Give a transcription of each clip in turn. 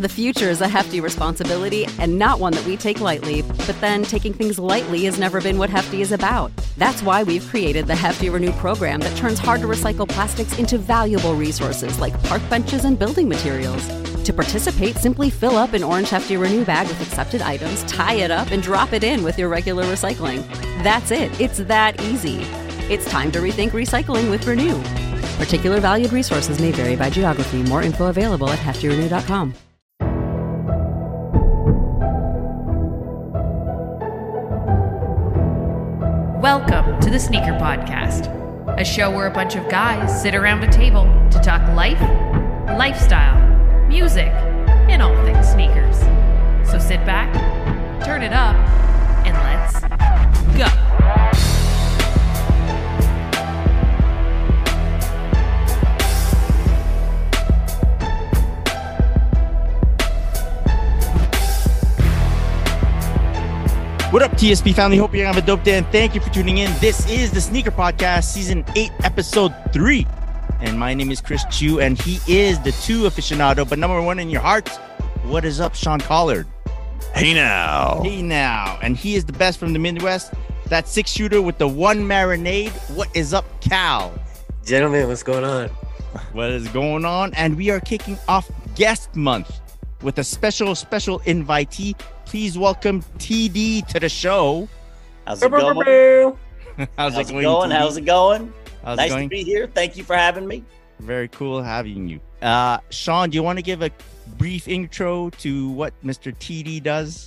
The future is a hefty responsibility and not one that we take lightly, but then taking things lightly has never been what Hefty is about. That's why we've created the Hefty Renew program that turns hard-to-recycle plastics into valuable resources like park benches and building materials. To participate, simply fill up an orange Hefty Renew bag with accepted items, tie it up, and drop it in with your regular recycling. That's it. It's that easy. It's time to rethink recycling with Renew. Particular valued resources may vary by geography. More info available at heftyrenew.com. Welcome to the Sneaker Podcast, a show where a bunch of guys sit around a table to talk life, lifestyle, music, and all things sneakers. So sit back, turn it up, and let's go. What up, TSP family? Hope you're having a dope day, and thank you for tuning in. This is the Sneaker Podcast, Season 8, Episode 3. And my name is Chris Chu, and he is the 2 aficionado, but number 1 in your hearts. What is up, Sean Collard? Hey now. Hey now. And he is the best from the Midwest. That 6-shooter with the 1 marinade. What is up, Cal? Gentlemen, what's going on? What is going on? And we are kicking off Guest Month with a special invitee. Please welcome TD to the show. How's it going? How's it going? How's it going? How's nice it going? to be here. Thank you for having me. Very cool having you. Sean, do you want to give a brief intro to what Mr. TD does?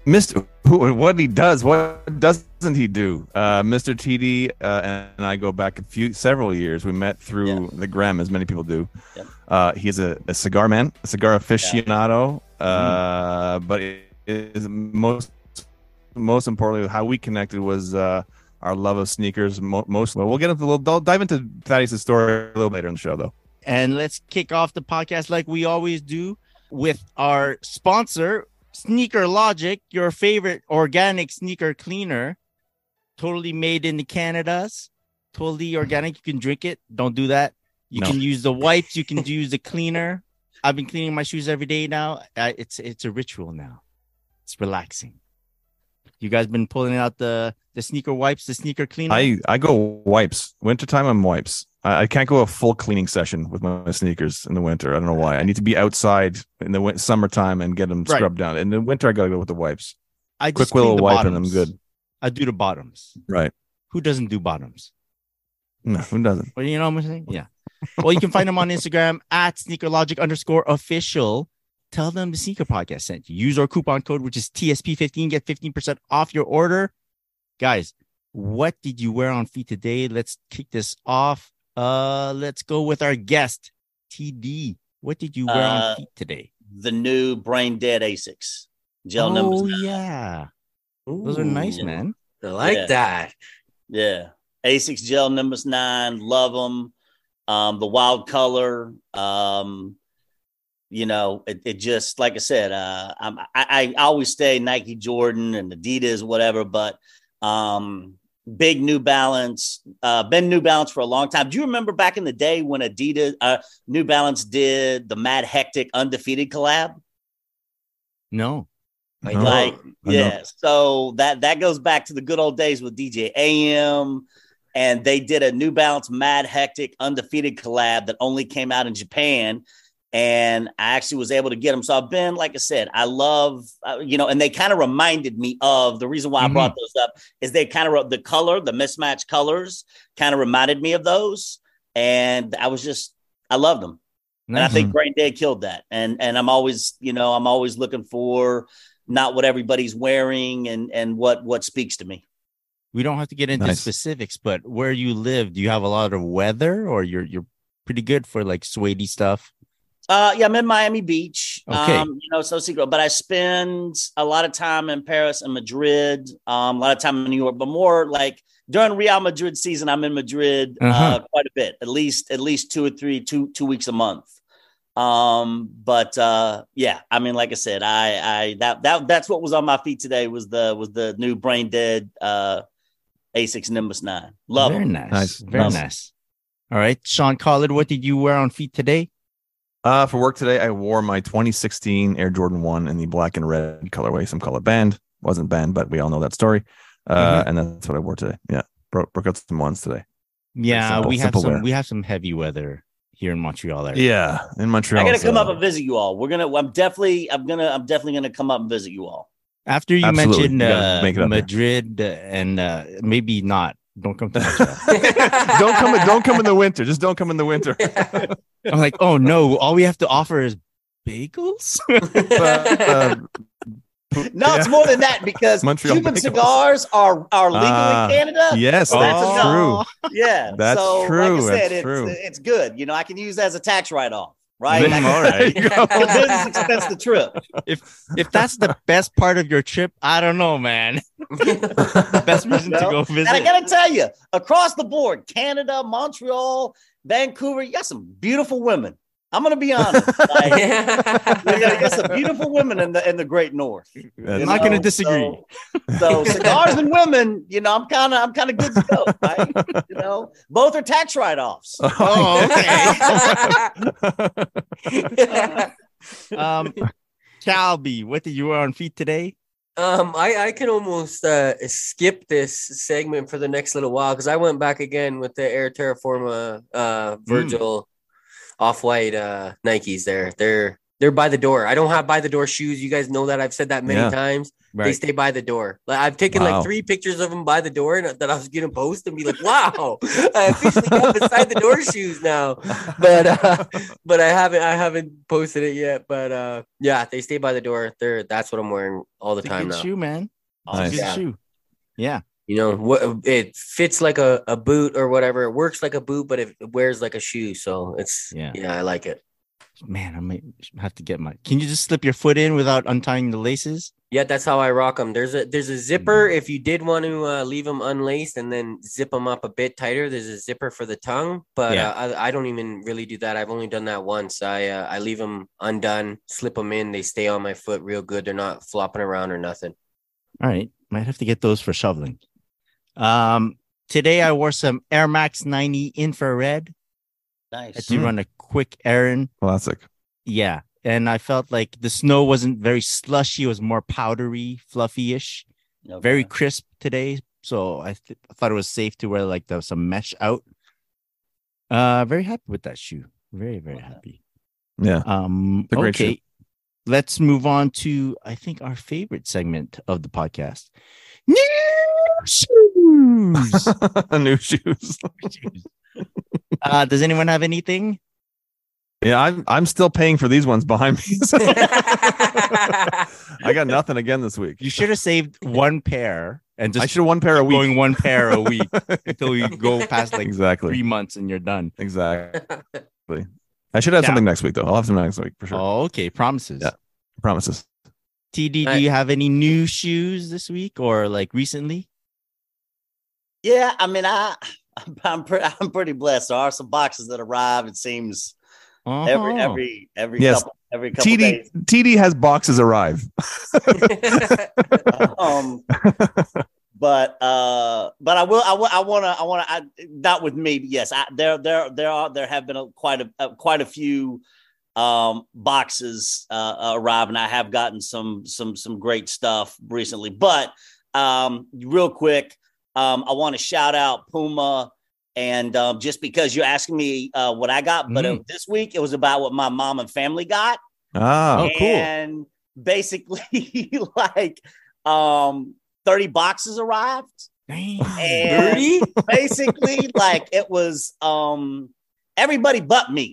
What he does, what doesn't he do? Mr. TD and I go back several years. We met through the gram, as many people do. Yep. He's a cigar man, a cigar aficionado, but it is most importantly, how we connected was our love of sneakers. We'll get into I'll dive into Thaddeus' story a little later in the show, though. And let's kick off the podcast like we always do with our sponsor, Sneaker Logic, your favorite organic sneaker cleaner. Totally made in the Canadas. Totally organic. You can drink it. Don't do that. You can use the wipes. You can use the cleaner. I've been cleaning my shoes every day now. It's a ritual now. It's relaxing. You guys been pulling out the sneaker wipes, the sneaker cleaner? I go wipes. Wintertime, I'm wipes. I can't go a full cleaning session with my sneakers in the winter. I don't know why. I need to be outside in the summertime and get them scrubbed down. In the winter, I got to go with the wipes. I quick little wipe and I'm good. I do the bottoms. Right. Who doesn't do bottoms? No, who doesn't? Well, you know what I'm saying? Yeah. Well, you can find them on Instagram at sneakerlogic_official. Tell them the Sneaker Podcast sent you. Use our coupon code, which is TSP15. Get 15% off your order. Guys, what did you wear on feet today? Let's kick this off. Let's go with our guest, TD. What did you wear on feet today? The new Brain Dead Asics. Gel numbers 9. Yeah. Those are nice, man. I like that. Yeah. Asics Gel numbers 9. Love them. The wild color. It just, like I said, I always stay Nike, Jordan, and Adidas, whatever, but big New Balance, been New Balance for a long time. Do you remember back in the day when Adidas, New Balance did the Mad Hectic Undefeated collab? No. So that goes back to the good old days with DJ AM, and they did a New Balance Mad Hectic Undefeated collab that only came out in Japan. And I actually was able to get them. So I've been, like I said, I love, and they kind of reminded me of the reason why I brought those up is they kind of, the color, the mismatched colors kind of reminded me of those. And I loved them. And I think Brain Dead killed that. And I'm always looking for not what everybody's wearing and what speaks to me. We don't have to get into specifics, but where you live, do you have a lot of weather or you're pretty good for like suede stuff? I'm in Miami Beach, okay. So secret, but I spend a lot of time in Paris and Madrid, a lot of time in New York, but more like during Real Madrid season, I'm in Madrid quite a bit, at least 2 or 3 2 weeks a month. I mean, like I said, that's what was on my feet today was the new Brain Dead Asics Nimbus 9. Love Very them. Nice. Very nice. All right, Sean Collard, what did you wear on feet today? For work today, I wore my 2016 Air Jordan 1 in the black and red colorway. Some call it banned. Wasn't banned, but we all know that story. And that's what I wore today. Yeah, broke out some ones today. Yeah, Simple wear. we have some heavy weather here in Montreal. Area. Yeah, in Montreal. I gotta come up and visit you all. I'm definitely gonna come up and visit you all. After you Absolutely. mentioned You Madrid and maybe not. Don't come to Montreal. don't come in the winter. Just don't come in the winter. I'm like, oh no, all we have to offer is bagels. No, it's more than that because Montreal Cuban bagels. cigars are legal in Canada. Yes, so that's enough. true. Yeah, That's so, true. Like I said, That's true. it's good. You know, I can use that as a tax write-off, right? All right. The business expense the trip. If that's the best part of your trip, I don't know, man. Best reason to go visit. And I gotta tell you, across the board, Canada, Montreal, Vancouver, you got some beautiful women. I'm gonna be honest. Like, you got some beautiful women in the Great North. I'm not gonna disagree. So cigars and women, you know, I'm kind of good to go. Right? You know, both are tax write-offs. Oh, okay. Calby, what did you wear on feet today? I can almost skip this segment for the next little while because I went back again with the Air Terraforma Virgil off-white Nikes. They're by the door. I don't have by the door shoes. You guys know that. I've said that many times. Right. They stay by the door. Like I've taken like 3 pictures of them by the door and that I was gonna post and be like, wow, I officially got beside the door shoes now. But I haven't posted it yet. But yeah, they stay by the door. That's what I'm wearing all the time good now. Shoe, man. Nice. Good shoe. Yeah. You know what? It fits like a boot or whatever. It works like a boot, but it wears like a shoe. So it's I like it. Man, I might have to get my. Can you just slip your foot in without untying the laces? Yeah, that's how I rock them. There's a zipper if you did want to leave them unlaced and then zip them up a bit tighter. There's a zipper for the tongue, but I don't even really do that. I've only done that once. I leave them undone, slip them in. They stay on my foot real good. They're not flopping around or nothing. All right, might have to get those for shoveling. Today I wore some Air Max 90 infrared. Nice. Had to run a quick errand. Classic. Yeah. And I felt like the snow wasn't very slushy. It was more powdery, fluffy-ish. Okay. Very crisp today. So I thought it was safe to wear like some mesh out. Very happy with that shoe. Very, very happy. Yeah. It's a great shoe. Let's move on to, I think, our favorite segment of the podcast. New shoes. New shoes. Does anyone have anything? Yeah, I'm still paying for these ones behind me. So. I got nothing again this week. You should have saved one pair and just I should have one pair a week. Going one pair a week until you go past like exactly 3 months and you're done. Exactly. I should have something next week though. I'll have some next week for sure. Oh, okay. Promises. Yeah. Promises. TD, do you have any new shoes this week or like recently? Yeah, I mean, I'm pretty blessed. There are some boxes that arrive. It seems every couple days. TD has boxes arrive. But I want to not with me. But yes, there have been quite a few boxes arrive, and I have gotten some great stuff recently. But real quick, I want to shout out Puma. And just because you're asking me what I got, but this week it was about what my mom and family got. Oh, cool. And basically like 30 boxes arrived. Dang. And 30? Basically like it was everybody but me.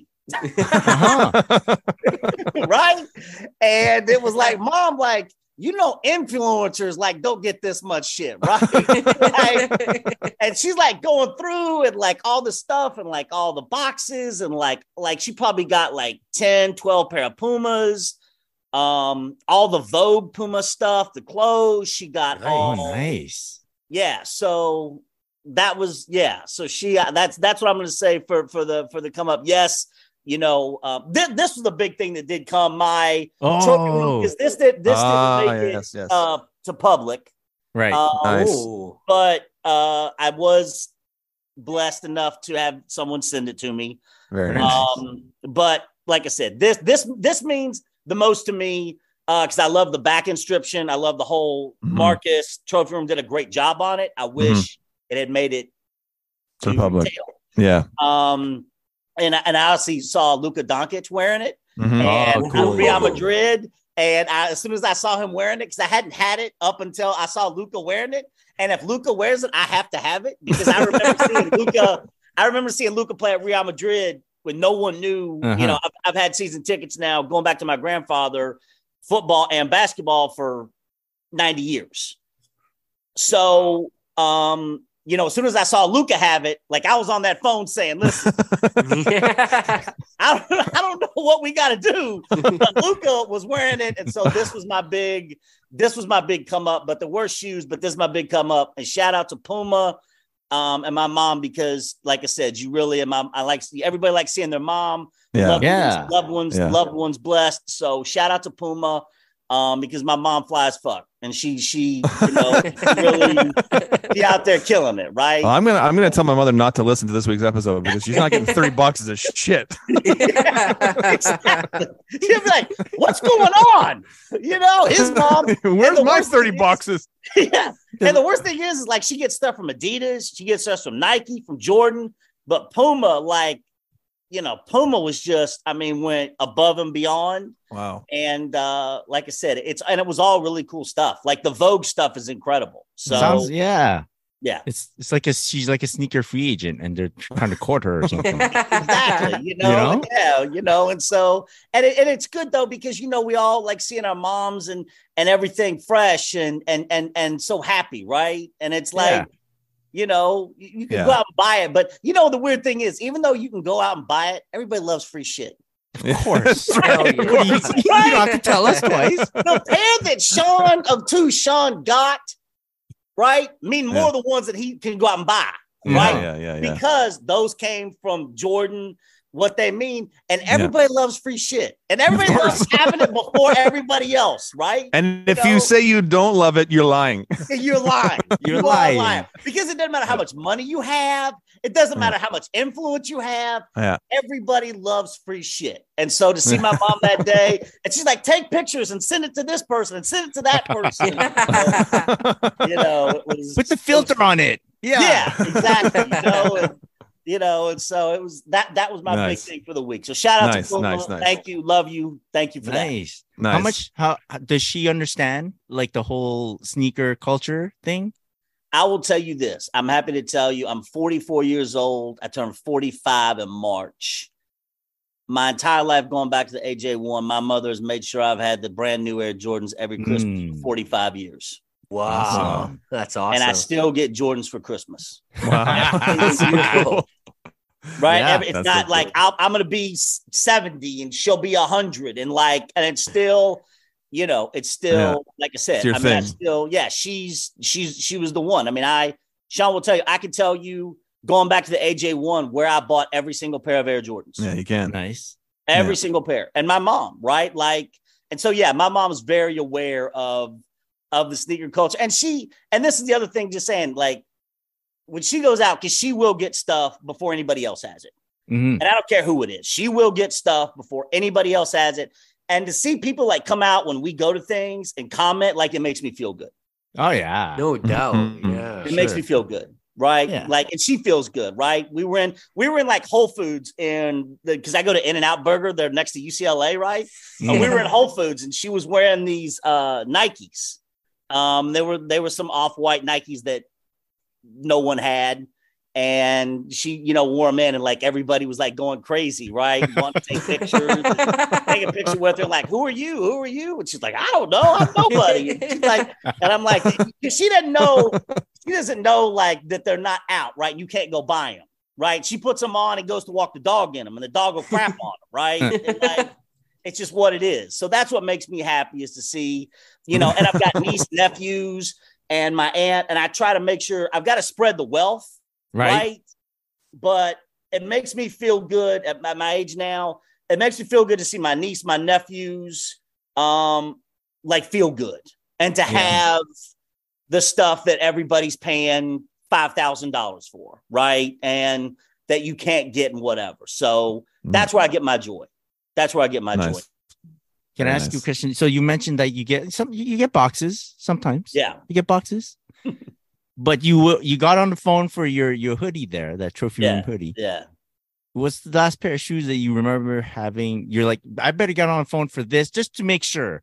Right? And it was like, Mom, like, you know, influencers like don't get this much shit, right? Like, and she's like going through and like all the stuff and like all the boxes and like she probably got like 10, 12 pair of Pumas, all the Vogue Puma stuff, the clothes she got. Nice. Yeah. So that was, So she, that's what I'm going to say for the come up. Yes. You know, this was the big thing that did come my because this didn't make it to public, right? Nice. But I was blessed enough to have someone send it to me. Very nice. But like I said, this means the most to me because I love the back inscription. I love the whole Marcus Trophy Room did a great job on it. I wish it had made it to the public. Retail. Yeah. And I also saw Luka Doncic wearing it, and cool. Real Madrid. And as soon as I saw him wearing it, because I hadn't had it up until I saw Luka wearing it, and if Luka wears it, I have to have it because I remember seeing Luka. I remember seeing Luka play at Real Madrid when no one knew. You know, I've had season tickets now, going back to my grandfather, football and basketball for 90 years. So, you know, as soon as I saw Luka have it, like I was on that phone saying, listen, I don't know what we got to do, but Luka was wearing it. And so this was my big come up, but the worst shoes, but this is my big come up. And shout out to Puma and my mom, because like I said, you really, everybody likes seeing their mom, loved ones blessed. So shout out to Puma. Because my mom flies fuck, and she you know, really be out there killing it, right? Well, I'm gonna tell my mother not to listen to this week's episode because she's not getting $3 of shit. Exactly. She'll be like, "What's going on?" You know, his mom. Where's my $30? Yeah, and the worst thing is like she gets stuff from Adidas, she gets stuff from Nike, from Jordan, but Puma, like, you know, Puma was just, I mean, went above and beyond. Wow. And like I said, it was all really cool stuff. Like the Vogue stuff is incredible. So yeah. It's like she's like a sneaker free agent and they're trying to court her or something. Exactly. You know? Yeah, you know, and so and it's good though, because you know, we all like seeing our moms and everything fresh and so happy, right? And it's like you know, you can go out and buy it. But, you know, the weird thing is, even though you can go out and buy it, everybody loves free shit. Of course. Right? You don't have to tell us twice. The pair that Sean got, right, mean more the ones that he can go out and buy. Right? Yeah. Because those came from Jordan, what they mean, and everybody loves free shit, and everybody loves having it before everybody else, right? And if you say you don't love it, you're lying. You're lying. You're lying. Because it doesn't matter how much money you have. It doesn't matter how much influence you have. Yeah. Everybody loves free shit. And so to see my mom that day, and she's like, take pictures and send it to this person and send it to that person. You know, put the filter on it. Yeah, exactly. You know, and so it was that was my big thing for the week. So shout out to Puma. Nice. Thank you. Love you. Thank you for that. How does she understand like the whole sneaker culture thing? I will tell you this. I'm happy to tell you I'm 44 years old. I turned 45 in March. My entire life going back to the AJ1, my mother has made sure I've had the brand new Air Jordans every Christmas for 45 years. Wow. Awesome. That's awesome. And I still get Jordans for Christmas. Wow. Right? Yeah, it's not so like I'm going to be 70 and she'll be 100 and like, and it's still, you know, it's still, like I said, I mean, she was the one. I mean, Sean will tell you, I can tell you going back to the AJ1 where I bought every single pair of Air Jordans. Yeah, you can. Nice. Every single pair. And my mom, right? Like, and so, yeah, my mom's very aware of the sneaker culture. And this is the other thing, just saying, like, when she goes out, because she will get stuff before anybody else has it. Mm-hmm. And I don't care who it is. She will get stuff before anybody else has it. And to see people like come out when we go to things and comment, like, it makes me feel good. Oh, yeah. No doubt. Yeah. It makes me feel good. Right. Yeah. Like, and she feels good. Right. We were in like Whole Foods because I go to In-N-Out Burger. They're next to UCLA. Right. Yeah. We were in Whole Foods and she was wearing these Nikes. There were some off-white Nikes that no one had, and she, you know, wore them in, and like everybody was like going crazy, right? Want to take pictures, take a picture with her, like, who are you? And she's like, I don't know, I'm nobody. And she's like, and I'm like, she doesn't know like that they're not out, right? You can't go buy them, right? She puts them on and goes to walk the dog in them, and the dog will crap on them, right? And like, it's just what it is. So that's what makes me happy, is to see, you know, and I've got niece, nephews, and my aunt, and I try to make sure I've got to spread the wealth, right? But it makes me feel good at my age now. It makes me feel good to see my niece, my nephews, like feel good, and to have the stuff that everybody's paying $5,000 for, right? And that you can't get and whatever. So that's where I get my joy. That's where I get my Nice. joy. Can I Very ask you a nice. question? So you mentioned that you get boxes sometimes. Yeah. You get boxes. But you got on the phone for your hoodie there, that trophy room hoodie. Yeah. What's the last pair of shoes that you remember having? You're like, I better get on the phone for this just to make sure.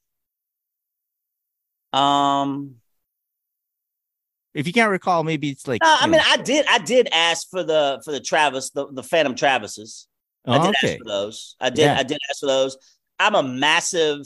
If you can't recall, maybe it's like. I mean, I did ask for the Travis, the Phantom Travises. I did ask for those. I did ask for those. I'm a massive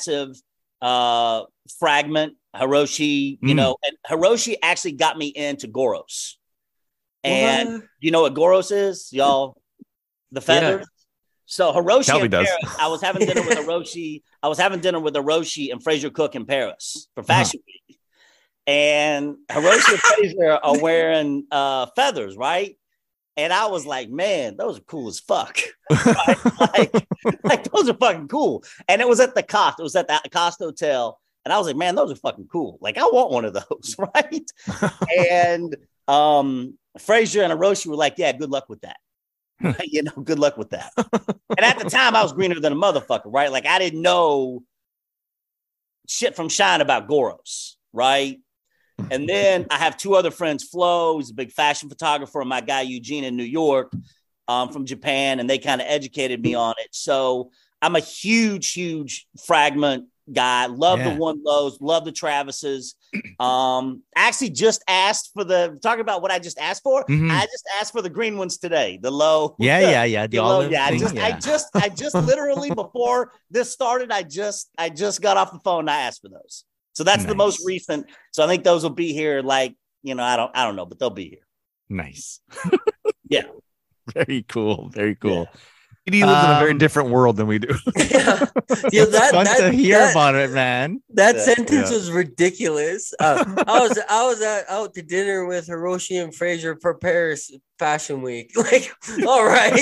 fragment Hiroshi, you know, and Hiroshi actually got me into Goros. And you know what Goros is, y'all? The feathers. Yeah. So Hiroshi in Paris, I was having dinner with Hiroshi. I was having dinner with Hiroshi and Fraser Cook in Paris for Fashion Week. And Hiroshi and Fraser are wearing feathers, right? And I was like, man, those are cool as fuck. Right? like those are fucking cool. And it was at the Costa. It was at the Costa Hotel. And I was like, man, those are fucking cool. Like, I want one of those, right? And Fraser and Hiroshi were like, yeah, good luck with that. You know, good luck with that. And at the time, I was greener than a motherfucker, right? Like, I didn't know shit from shine about Goros, right? And then I have two other friends, Flo, who's a big fashion photographer, and my guy Eugene in New York from Japan, and they kind of educated me on it. So I'm a huge fragment guy. Love the One Lows, love the Travises. Actually just asked for talking about what I just asked for. I just asked for the green ones today. The low. The olive. Yeah, I just literally before this started, I just got off the phone and I asked for those. So that's the most recent. So I think those will be here. Like, you know, I don't know, but they'll be here. Nice. Yeah. Very cool. Very cool. Yeah. He lives in a very different world than we do. That's fun to hear about it, man. That sentence was ridiculous. I was out to dinner with Hiroshi and Fraser for Paris Fashion Week. Like, all right.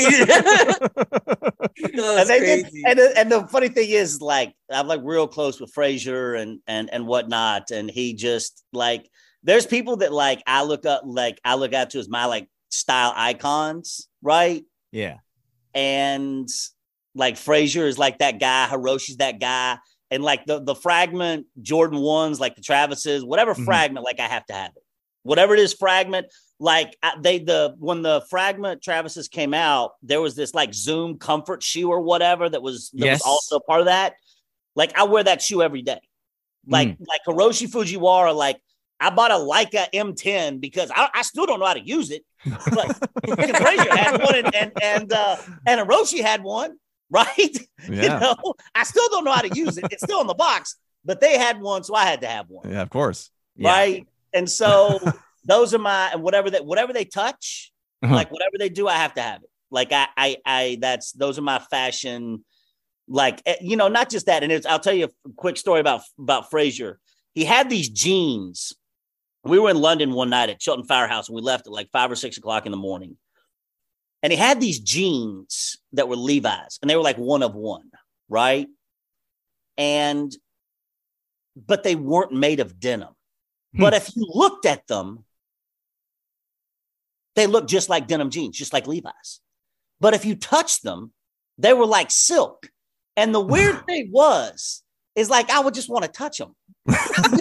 And the funny thing is, like, I'm like real close with Fraser and whatnot, and he just like, there's people that like I look up to as my like style icons, right? Yeah. And like Fraser is like that guy, Hiroshi's that guy, and like the fragment Jordan 1s, like the Travises, whatever fragment, like I have to have it. Whatever it is, fragment. Like when the fragment Travises came out, there was this like Zoom comfort shoe or whatever that was also part of that. Like I wear that shoe every day. Like Hiroshi Fujiwara, like I bought a Leica M10 because I still don't know how to use it. But Fraser had one and Hiroshi had one, right? Yeah. You know, I still don't know how to use it. It's still in the box, but they had one, so I had to have one. Yeah, of course. Right. Yeah. And so those are my whatever they touch, like whatever they do, I have to have it. Like those are my fashion, like, you know, not just that. And I'll tell you a quick story about Fraser. He had these jeans. We were in London one night at Chiltern Firehouse, and we left at like 5 or 6 o'clock in the morning. And he had these jeans that were Levi's, and they were like one of one, right? But they weren't made of denim. But if you looked at them, they looked just like denim jeans, just like Levi's. But if you touched them, they were like silk. And the weird thing is like, I would just want to touch them. and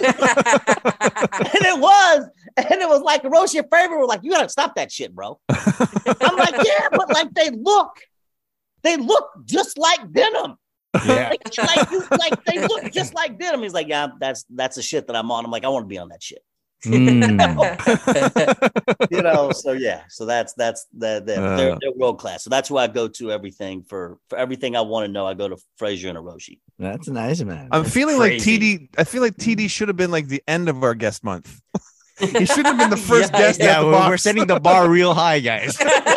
it was like Hiroshi and Fraser were like, you gotta stop that shit, bro. I'm like, yeah, but like they look just like denim. Yeah. like they look just like denim. He's like, yeah, that's the shit that I'm on. I'm like, I want to be on that shit. You know, so yeah, so that's they're world class. So that's who I go to everything for everything I want to know. I go to Fraser and Hiroshi. That's nice, man. I'm feeling crazy. Like TD. I feel like TD should have been like the end of our guest month. He should have been the first guest. Yeah, we're setting the bar real high, guys.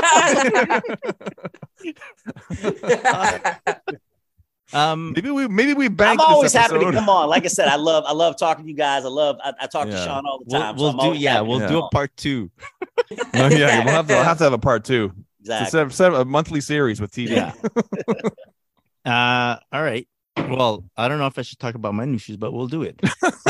Maybe we banked. I'm always this happy episode. to come on. Like I said, I love talking to you guys. I talk to Sean all the time. We'll do a part 2. We'll have to have a part 2. Exactly. So a monthly series with TD. Yeah. All right. Well, I don't know if I should talk about my new shoes, but we'll do it.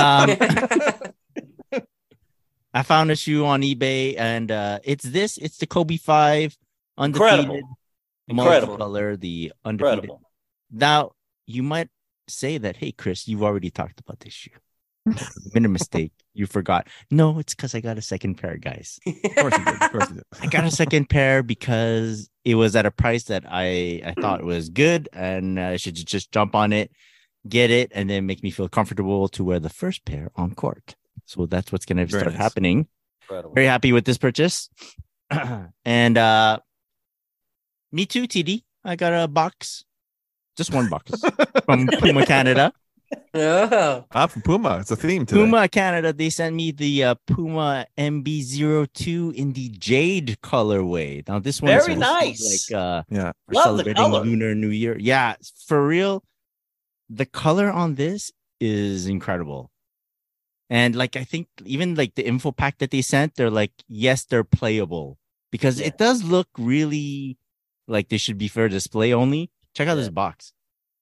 I found a shoe on eBay, and it's the Kobe 5 undefeated. Incredible. Incredible. Multicolor, the undefeated. Incredible. Now, you might say that, hey, Chris, you've already talked about this shoe. You made a mistake. You forgot. No, it's because I got a second pair, guys. Of course he did. Of course he did. I got a second pair because it was at a price that I thought was good, and I should just jump on it, get it, and then make me feel comfortable to wear the first pair on court. So that's what's going to start happening. Incredible. Very happy with this purchase. And me too, TD. I got a box, just one box from Puma Canada. Oh. From Puma. It's a theme today. Puma Canada, they sent me the Puma MB02 in the jade colorway. Now this one Very is nice. Like Yeah. we're Love the celebrating color. Lunar New Year. Yeah, for real. The color on this is incredible. And like I think even like the info pack that they sent, they're like, yes, they're playable. Because it does look really like they should be for display only. Check out this box.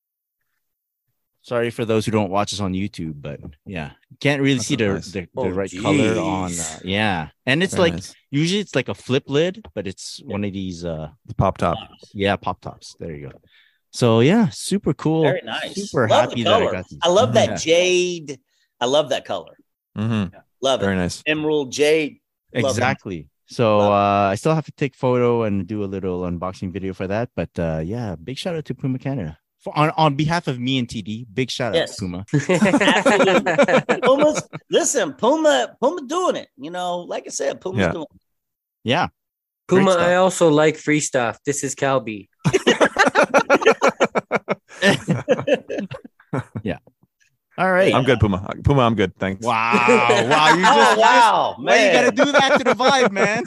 Sorry for those who don't watch us on YouTube, but yeah, you can't really see the right color on. And it's Very like nice. usually it's like a flip lid, but it's one of these. The pop top. Yeah, pop tops. There you go. So yeah, super cool. Very nice. Super Love happy the that I color. got these. I love that Yeah. jade. I love that color. Mm-hmm. Love it. Very nice. Emerald jade. Love it. Exactly. So I still have to take photo and do a little unboxing video for that. But yeah, big shout out to Puma Canada. On behalf of me and TD, big shout out to Puma. Absolutely. Puma doing it. You know, like I said, Puma's doing it. Yeah. Puma, I also like free stuff. This is Calby. Yeah. All right. I'm good, Puma. Puma, I'm good. Thanks. Wow. Wow. You just wow, why you man. gotta do that to the vibe, man?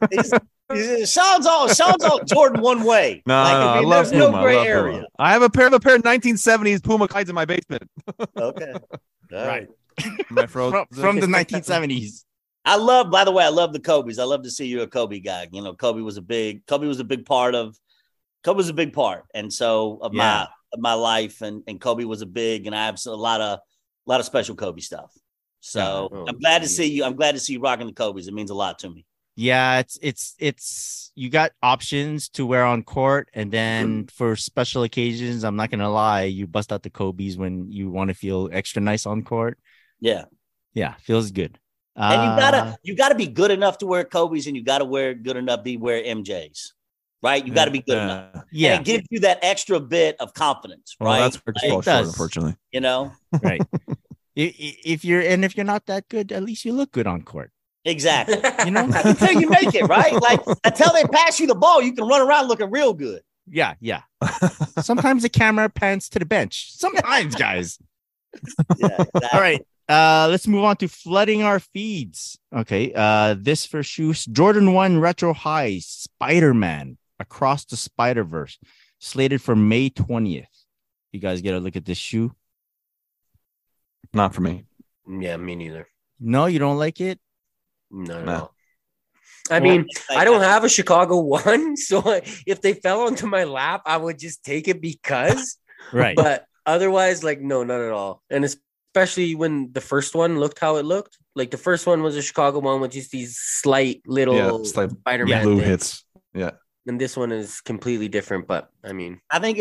Sean's all Jordan one way. No, I mean, I love there's Puma. no gray I love area. Puma. I have a pair of 1970s Puma kites in my basement. Okay. All right. My frozen. From the 1970s. I love the Kobe's. I love to see you a Kobe guy. You know, Kobe was a big part. And so of my life and Kobe was a big, and I have a lot of special Kobe stuff. So I'm glad to see you. I'm glad to see you rocking the Kobe's. It means a lot to me. Yeah, it's you got options to wear on court, and then for special occasions, I'm not gonna lie, you bust out the Kobe's when you want to feel extra nice on court. Yeah. Yeah, feels good. And you gotta be good enough to wear Kobe's, and you gotta wear good enough to wear MJ's. Right? You gotta be good enough. Yeah. And it gives you that extra bit of confidence, Well, right? that's where it falls short, unfortunately. You know? Right. If you're not that good, at least you look good on court. Exactly. You know, until you make it, right? Like until they pass you the ball, you can run around looking real good. Yeah. Sometimes the camera pans to the bench. Sometimes, guys. Yeah, exactly. All right. Let's move on to flooding our feeds. Okay. This for shoes, Jordan 1 Retro High Spider-Man Across the Spider-Verse, slated for May 20th. You guys get a look at this shoe? Not for me. Yeah, me neither. No, you don't like it? No. I mean, I don't have a Chicago one, so if they fell onto my lap, I would just take it because. Right. But otherwise, like, no, not at all. And especially when the first one looked how it looked. Like the first one was a Chicago one with just these slight little Spider-Man blue things. hits. Yeah. And this one is completely different, but I mean, I think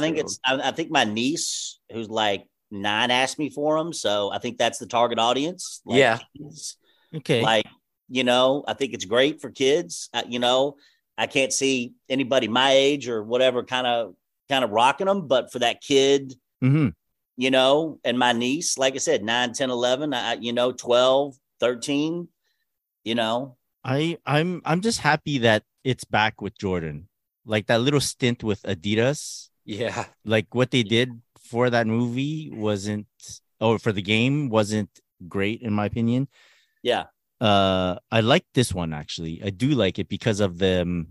my niece, who's like 9, asked me for them, so I think that's the target audience. Like, yeah. Okay. Like, you know, I think it's great for kids. You know, I can't see anybody my age or whatever kind of rocking them, but for that kid, you know, and my niece, like I said, 9, 10, 11, 12, 13, you know. I'm just happy that it's back with Jordan. Like that little stint with Adidas. Yeah. Like what they did for that movie for the game wasn't great in my opinion. Yeah. I like this one actually. I do like it because of the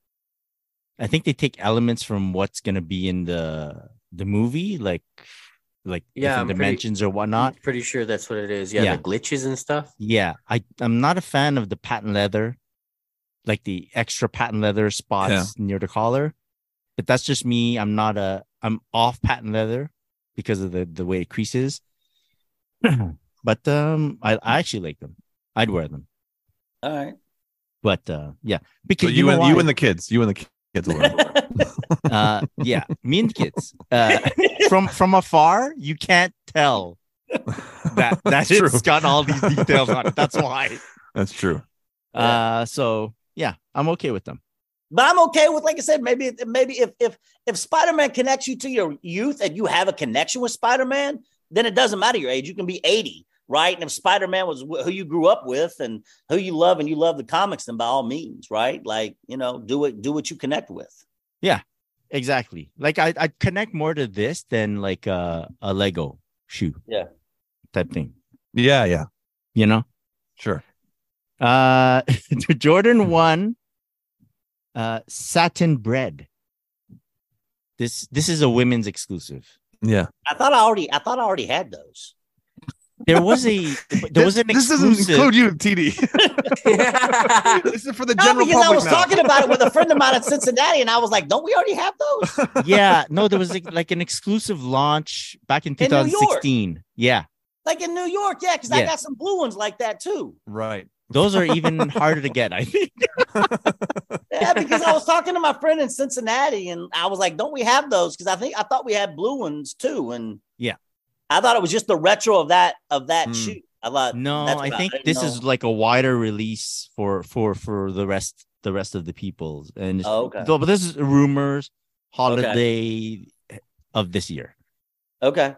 I think they take elements from what's gonna be in the movie, like different dimensions or whatnot. I'm pretty sure that's what it is. Yeah, the glitches and stuff. Yeah, I'm not a fan of the patent leather, like the extra patent leather spots near the collar. But that's just me. I'm off patent leather because of the way it creases. But I actually like them. I'd wear them. All right. But yeah, because So you and the kids. Kids will learn. Yeah, me and the kids. From afar, you can't tell that True. it's got all these details on it. That's why. That's true. So yeah, I'm okay with them. But I'm okay with, like I said, maybe if Spider-Man connects you to your youth and you have a connection with Spider-Man, then it doesn't matter your age. You can be 80, right? And if Spider-Man was who you grew up with and who you love and you love the comics, then by all means, right? Like, do what you connect with. Yeah, exactly. Like I connect more to this than like a Lego shoe. Yeah. Type thing. Yeah. Sure. Jordan 1 satin bread. This is a women's exclusive. Yeah. I thought I already had those. There was an This doesn't exclusive. include you, TD. This is for the No, general because I public was now. talking about it with a friend of mine in Cincinnati, and I was like, "Don't we already have those?" Yeah, no, there was like an exclusive launch back in In New York. 2016. Yeah, Like in New York, yeah, because I got some blue ones like that too. Right. those are even harder to get, I think. Yeah, because I was talking to my friend in Cincinnati, and I was like, "Don't we have those?" Because I thought we had blue ones too, and Yeah. I thought it was just the retro of that shoe. I thought No, that's I what think didn't this know. is like a wider release for the rest of the peoples. And Oh, okay. but this is rumors holiday of this year. Okay.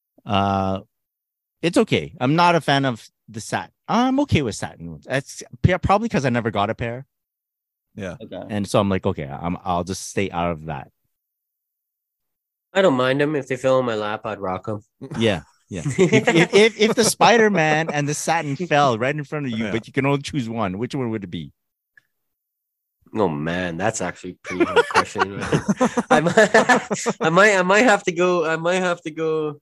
It's okay. I'm not a fan of the satin. I'm okay with satin ones. That's probably because I never got a pair, Yeah. Okay. and so I'm like, okay, I'll just stay out of that. I don't mind them if they fell on my lap. I'd rock them. Yeah. If the Spider-Man and the satin fell right in front of you, but you can only choose one, which one would it be? Oh man, that's actually a pretty hard question. I might have to go. I might have to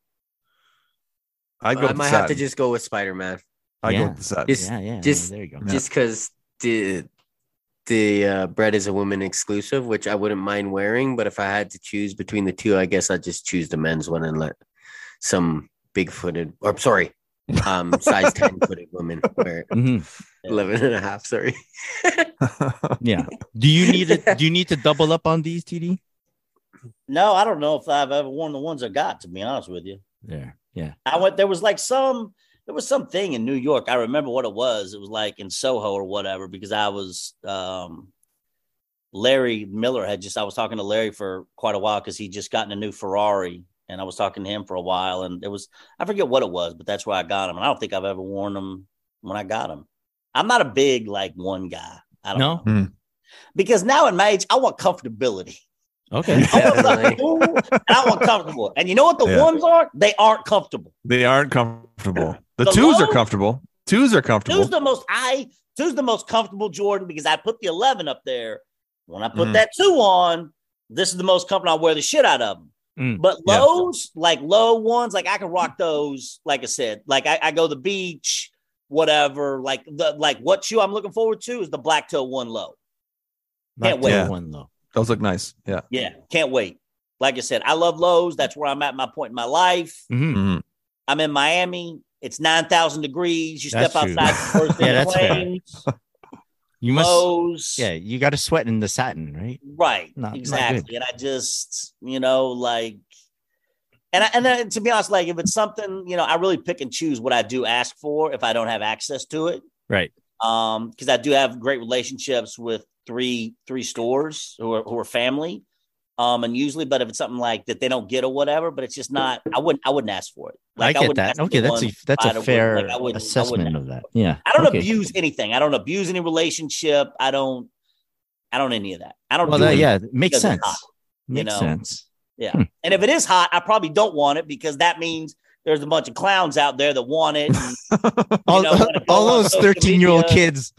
just go with Spider-Man. I go with the satin. Just, Yeah. just There you go. Just because the bread is a women exclusive, which I wouldn't mind wearing, but if I had to choose between the two, I guess I'd just choose the men's one and let some big-footed, or sorry, size 10-footed women wear it. Mhm. 11 and a half, sorry. Yeah. Do you need to double up on these, TD? No, I don't know if I've ever worn the ones I got, to be honest with you. There. Yeah. There was something in New York. I remember what it was. It was like in Soho or whatever, because I was Larry Miller I was talking to Larry for quite a while because he just gotten a new Ferrari, and I was talking to him for a while, and I forget what it was, but that's where I got them. And I don't think I've ever worn them when I got them. I'm not a big like one guy. I don't know. Because now in my age, I want comfortability. Okay. I want something cool, and I want comfortable. And you know what the ones are? They aren't comfortable. They aren't comfortable. The The twos are low- comfortable. Twos are comfortable. Two's the most comfortable, Jordan, because I put the 11 up there. When I put that 2 on, this is the most comfortable. I wear the shit out of them. But lows, like low ones, like I can rock those. Like I said, like I go to the beach, whatever. Like what shoe I'm looking forward to is the Black Toe 1 low. Can't wait. Yeah. One low. Those look nice. Yeah. Yeah, can't wait. Like I said, I love lows. That's where I'm at my point in my life. Mm-hmm. I'm in Miami. It's 9,000 degrees. You That's step true. outside the first thing that's fair. rains. You must. Lows. Yeah, you got to sweat in the satin, right? Right. Not Exactly. good. And I just, like, and then, to be honest, like if it's something, I really pick and choose what I do ask for if I don't have access to it. Right. Because I do have great relationships with three stores who are family. And usually, but if it's something like that they don't get or whatever, but it's just not, I wouldn't ask for it. Like, I get wouldn't that. ask for Okay, the that's one a I fair wouldn't- I wouldn't assessment ask of for that. it. Yeah. I don't Okay. abuse anything. I don't abuse any relationship. I don't any of that. I don't Well, do that, it yeah, makes because it's sense. hot, Makes know? sense. Yeah. And if it is hot, I probably don't want it because that means there's a bunch of clowns out there that want it. And, All wanna go all on those social 13-year-old media, kids.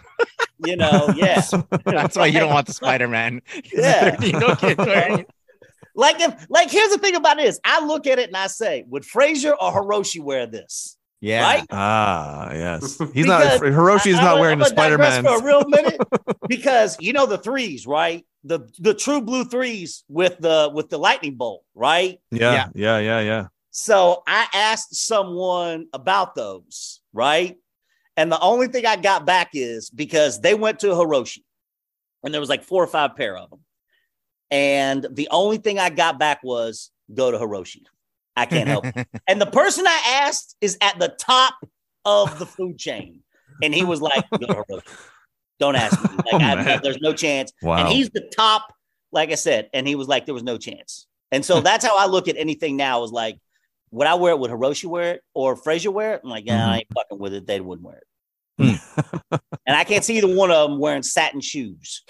Yeah. That's why you don't want the Spider-Man. Yeah. 13-year-old kids wearing it. Like here's the thing about this. I look at it and I say, would Frazier or Hiroshi wear this? Yeah. Right? Ah, yes. He's Because not. Hiroshi's not wearing the I'm gonna digress Spider-Man. for a real minute because the threes, right? The true blue threes with the lightning bolt, right? Yeah. So I asked someone about those, right? And the only thing I got back is because they went to Hiroshi and there was like 4 or 5 pair of them. And the only thing I got back was go to Hiroshi. I can't help it. And the person I asked is at the top of the food chain. And he was like, go to Hiroshi. Don't ask me. Like, there's no chance. Wow. And he's the top, like I said. And he was like, there was no chance. And so that's how I look at anything now is like, would I wear it? Would Hiroshi wear it or Frazier wear it? I'm like, yeah, I ain't fucking with it. They wouldn't wear it. And I can't see either one of them wearing satin shoes.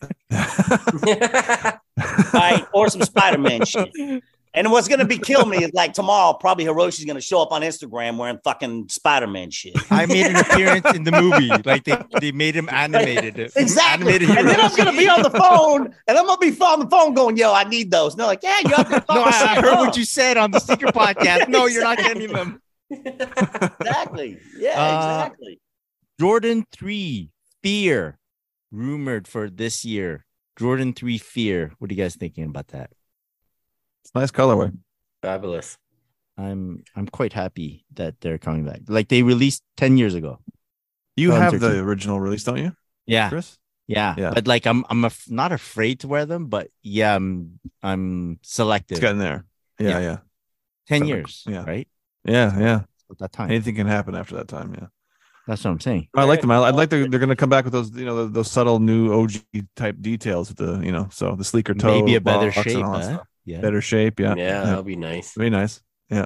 Right? Or some Spider-Man shit. And what's going to be kill me is like tomorrow, probably Hiroshi's going to show up on Instagram wearing fucking Spider-Man shit. I made an appearance in the movie. Like they made him animated. Exactly. Animated and then I'm going to be on the phone and I'm going to be on the phone going, yo, I need those. And they're like, yeah, you have to. No, I heard what you said on the Sneaker Podcast. No, you're not getting them. Exactly. Yeah, exactly. Jordan 3 Fear rumored for this year. Jordan 3 Fear. What are you guys thinking about that? It's a nice colorway. Fabulous. I'm quite happy that they're coming back. Like they released 10 years ago. You have the original release, don't you? Yeah. Chris? Yeah. But like I'm not afraid to wear them, but yeah, I'm selective. It's getting there. Yeah. 10 years. Yeah. Right? Yeah. At that time. Anything can happen after that time. Yeah. That's what I'm saying. I like them. I like they're going to come back with those, those subtle new OG type details with the, so the sleeker toe, maybe a better box shape. and all that Huh? stuff. Yeah. Better shape. Yeah. Yeah, that'll be nice. Very nice. Yeah.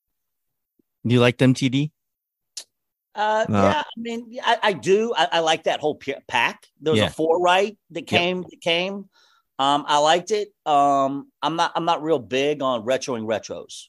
Do you like them, TD? No. Yeah, I mean, I do. I like that whole pack. There was a 4 right that came. I liked it. I'm not real big on retroing retros.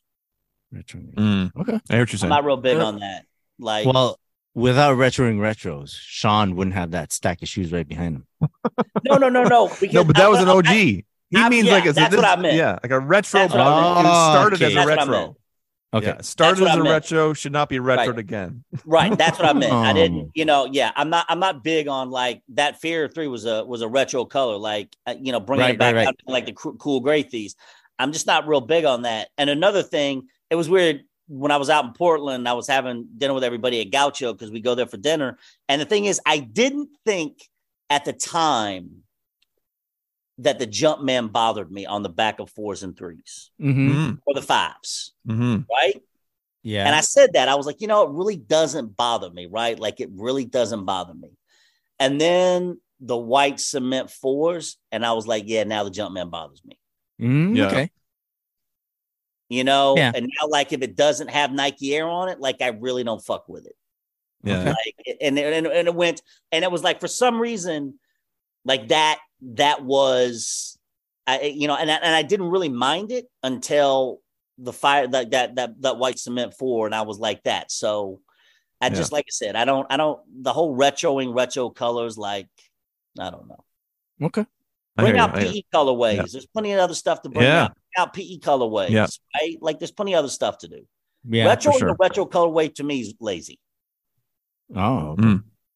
Okay. I hear what you're saying. I'm not real big on that. Like, well, without retroing retros, Sean wouldn't have that stack of shoes right behind him. No. No, but that was an OG. He means that's what I meant. Yeah, like a retro. It Oh, started as a That's what I retro. meant. Okay. Yeah, started That's as what a I meant. retro, should not be retroed Right. again. Right. That's what I meant. I Oh. didn't, I'm not big on like that. Fear 3 was a retro color, like, bringing it back out to like the cool gray thieves. I'm just not real big on that. And another thing, it was weird when I was out in Portland, I was having dinner with everybody at Gaucho because we go there for dinner. And the thing is, I didn't think at the time that the Jumpman bothered me on the back of 4s and 3s or the 5s, right? Yeah. And I said that. I was like, it really doesn't bother me, right? Like, it really doesn't bother me. And then the white cement 4s, and I was like, yeah, now the Jumpman bothers me. Yeah. Okay. And now, like, if it doesn't have Nike Air on it, like, I really don't fuck with it. Yeah. Like, and it went, and it was like, for some reason, like that was, and I didn't really mind it until the fire, that white cement 4, and I was like that. So I just, like I said, I don't, the whole retro colors, like, I don't know. Okay. Bring out PE colorways. Yeah. There's plenty of other stuff to bring out. Bring out PE colorways, right? Like, there's plenty of other stuff to do. Yeah. Retro, for sure. the retro colorway to me is lazy. Oh. Okay.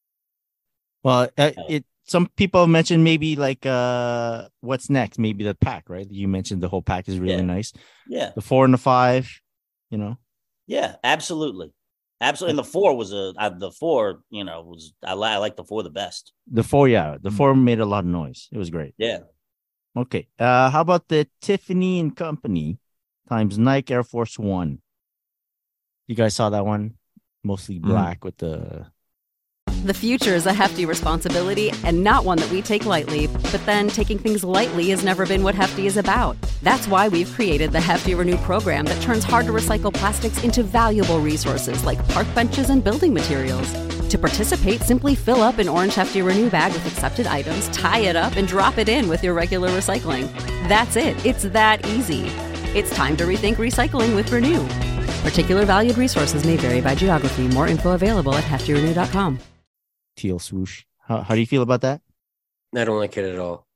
Well, some people mentioned maybe like what's next? Maybe the pack, right? You mentioned the whole pack is really nice. Yeah. The 4 and the 5, Yeah, absolutely. And the 4 was the 4, I like the 4 the best. The 4, the 4 made a lot of noise. It was great. Yeah. Okay. How about the Tiffany and Company times Nike Air Force 1? You guys saw that one? Mostly black with the... The future is a hefty responsibility and not one that we take lightly. But then taking things lightly has never been what Hefty is about. That's why we've created the Hefty Renew program that turns hard-to-recycle plastics into valuable resources like park benches and building materials. To participate, simply fill up an orange Hefty Renew bag with accepted items, tie it up, and drop it in with your regular recycling. That's it. It's that easy. It's time to rethink recycling with Renew. Particular valued resources may vary by geography. More info available at heftyrenew.com. Teal swoosh. How do you feel about that? I don't like it at all.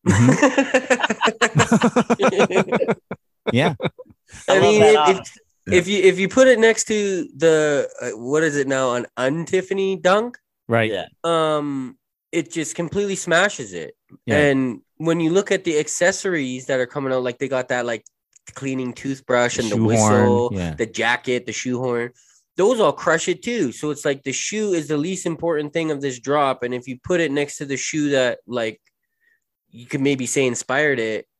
Yeah. I mean, that if you put it next to the what is it now, an un-Tiffany dunk, Right. Yeah. it just completely smashes it. Yeah. And when you look at the accessories that are coming out, like they got that like cleaning toothbrush and the shoe whistle, horn, the jacket, the shoehorn, those all crush it too. So it's like the shoe is the least important thing of this drop. And if you put it next to the shoe that like you could maybe say inspired it,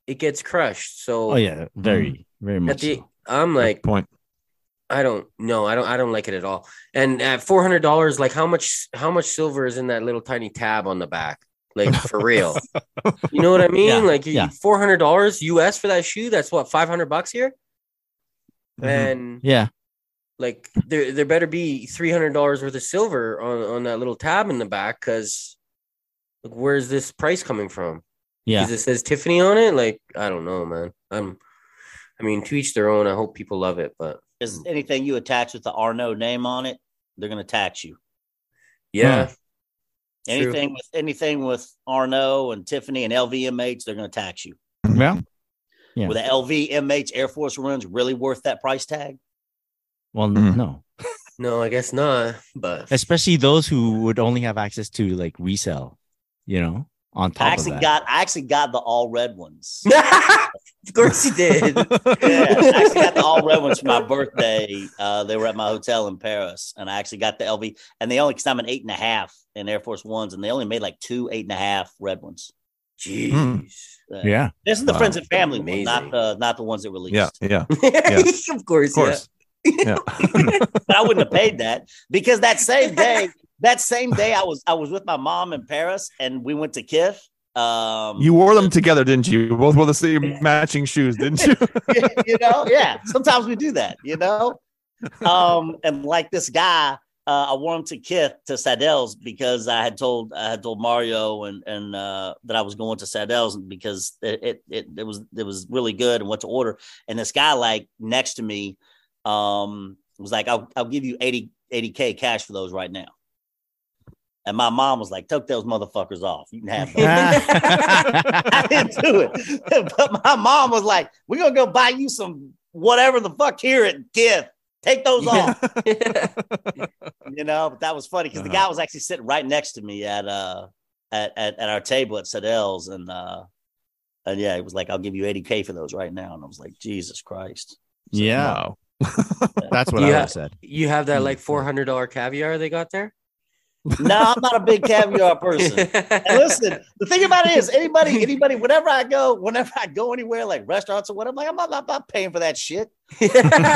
it gets crushed. So Oh yeah, very much. So. I'm like, Good point. I don't know. I don't like it at all. And at $400, like how much silver is in that little tiny tab on the back? Like for real. You know what I mean? Yeah, Like yeah. $400 US for that shoe. That's what, $500 here? Mhm. And Yeah. like there better be $300 worth of silver on that little tab in the back, because like, where's this price coming from? Yeah. Because it says Tiffany on it. Like, I don't know, man. I mean, to each their own. I hope people love it, but Is anything you attach with the Arnaud name on it, they're going to tax you. yeah. Huh. Anything with Arnaud and Tiffany and LVMH, they're going to tax you. Well, yeah. Were the LVMH Air Force Ones really worth that price tag? Well, Mhm. no. No, I guess not. But Especially those who would only have access to like resell, on top I of that. actually got the all red ones. of course he did. Yeah, I actually got the all red ones for my birthday. They were at my hotel in Paris, and I actually got the LV. And they only, because I'm an 8.5 in Air Force Ones, and they only made like 2 8.5 red ones. Jeez. Yeah. This is the Wow. friends and family one, Amazing. not the ones that released. Yeah. Of course. Of course. Yeah. But I wouldn't have paid that, because that same day I was with my mom in Paris, and we went to Kith. You wore them together, didn't you? You both wore the same matching shoes, didn't you? Yeah. Sometimes we do that, and like this guy, I wore him to Kith to Saddell's, because I had told Mario and that I was going to Saddell's, because it was really good and what to order. And this guy like next to me was like, I'll give you 80K cash for those right now. And my mom was like, "Took those motherfuckers off. You can have them." I didn't do it. But my mom was like, "We're going to go buy you some whatever the fuck here at Kith. Take those off." But that was funny, because the guy was actually sitting right next to me at our table at Saddell's. And yeah, he was like, "I'll give you 80K for those right now." And I was like, Jesus Christ. Yeah. Wow. That's what I Yeah. would have said. You have that like $400 caviar they got there? No, I'm not a big caviar person. And listen, the thing about it is, anybody, whenever I go anywhere, like restaurants or whatever, I'm not paying for that shit. Put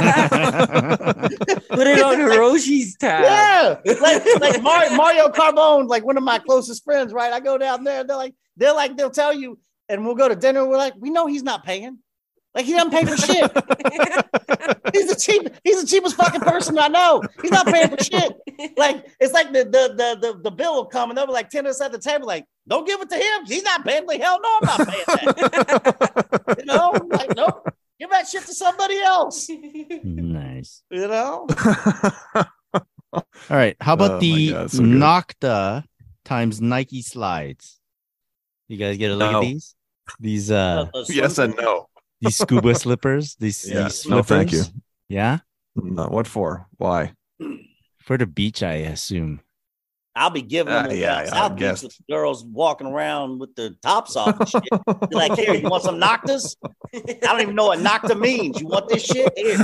it on Hiroshi's tab. Yeah, like Mario Carbone, like one of my closest friends, right? I go down there, they'll tell you, and we'll go to dinner. We're like, we know he's not paying. Like, he doesn't pay for shit. He's the cheapest fucking person I know. He's not paying for shit. Like, it's like the bill will come, and they'll be like 10 of us at the table, like, don't give it to him. He's not paying. Like, hell no, I'm not paying that. Like, nope. Give that shit to somebody else. Nice. All All right. How about Oh my the God, so good. Nocta times Nike slides? You guys get a look No. at these? These Yes and no. these scuba slippers. These Yeah. these No, thank flippers? Yeah. No, what for? Why? For the beach, I assume. I'll be giving them I South Beach guess. with girls walking around with their tops off and shit. Be like, here, you want some Noctas? I don't even know what Nocta means. You want this shit? Here.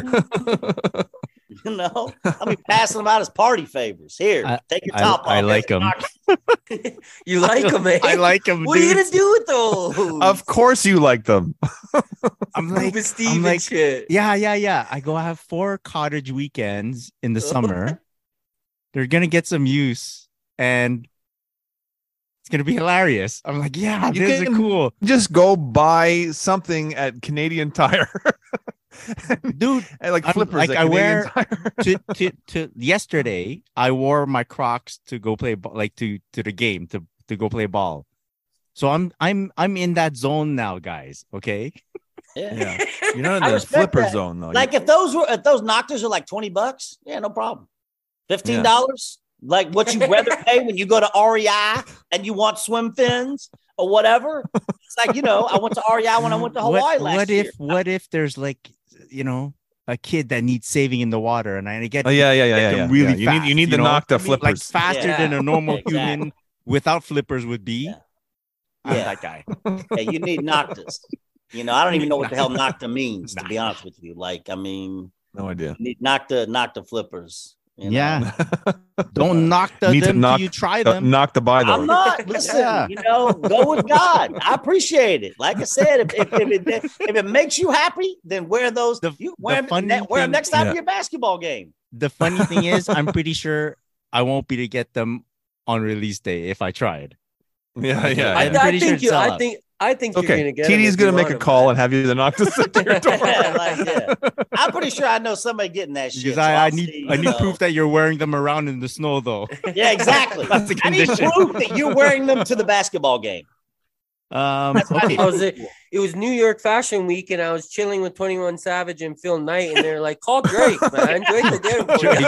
I'll be passing them out as party favors. Here, take your top off. I like Here's them. Nocta. You like them, eh? I like them. What are you gonna do with those? Of course you like them. I'm like, Scuba Steve I'm and like, shit. yeah. I go have 4 cottage weekends in the summer. They're gonna get some use, and it's gonna be hilarious. I'm like, yeah, You these are can- cool, Just go buy something at Canadian Tire. dude. And like I'm- flippers like, at I Canadian wear- Tire. to yesterday, I wore my Crocs to go play to the game to go play ball. So I'm in that zone now, guys. Okay. Yeah. You're not in I the respect flipper that. zone though. Like, if those Noctas are like $20, yeah, no problem. $15, like what you'd rather pay when you go to REI and you want swim fins or whatever. It's like, I went to REI when I went to Hawaii last year. What if there's like, a kid that needs saving in the water, and I get Oh yeah. them really You fast, need the Nocta like flippers. faster Yeah. than a normal Exactly. human without flippers would be. Yeah. I'm Yeah. that guy. Hey, you need Noctas. I don't even know what the hell Nocta means, to be honest with you. Like, I mean, No idea. you need Nocta flippers. you know? Yeah. Don't knock them till you try them. Knock the buy though. I'm not. Listen, go with God. I appreciate it. Like I said, if it makes you happy, then wear those. Wear them next time to your basketball game. The funny thing is, I'm pretty sure I won't be to get them on release day if I tried. Yeah. I think you're gonna get. TD's gonna make a call and have you the knock to sit to your door. I'm pretty sure I know somebody getting that shit. Because I need proof that you're wearing them around in the snow, though. Yeah, exactly. That's the I need condition. proof that you're wearing them to the basketball game. Okay. It was New York Fashion Week, and I was chilling with 21 Savage and Phil Knight, and they're like, "Call Drake, man. Drake will get him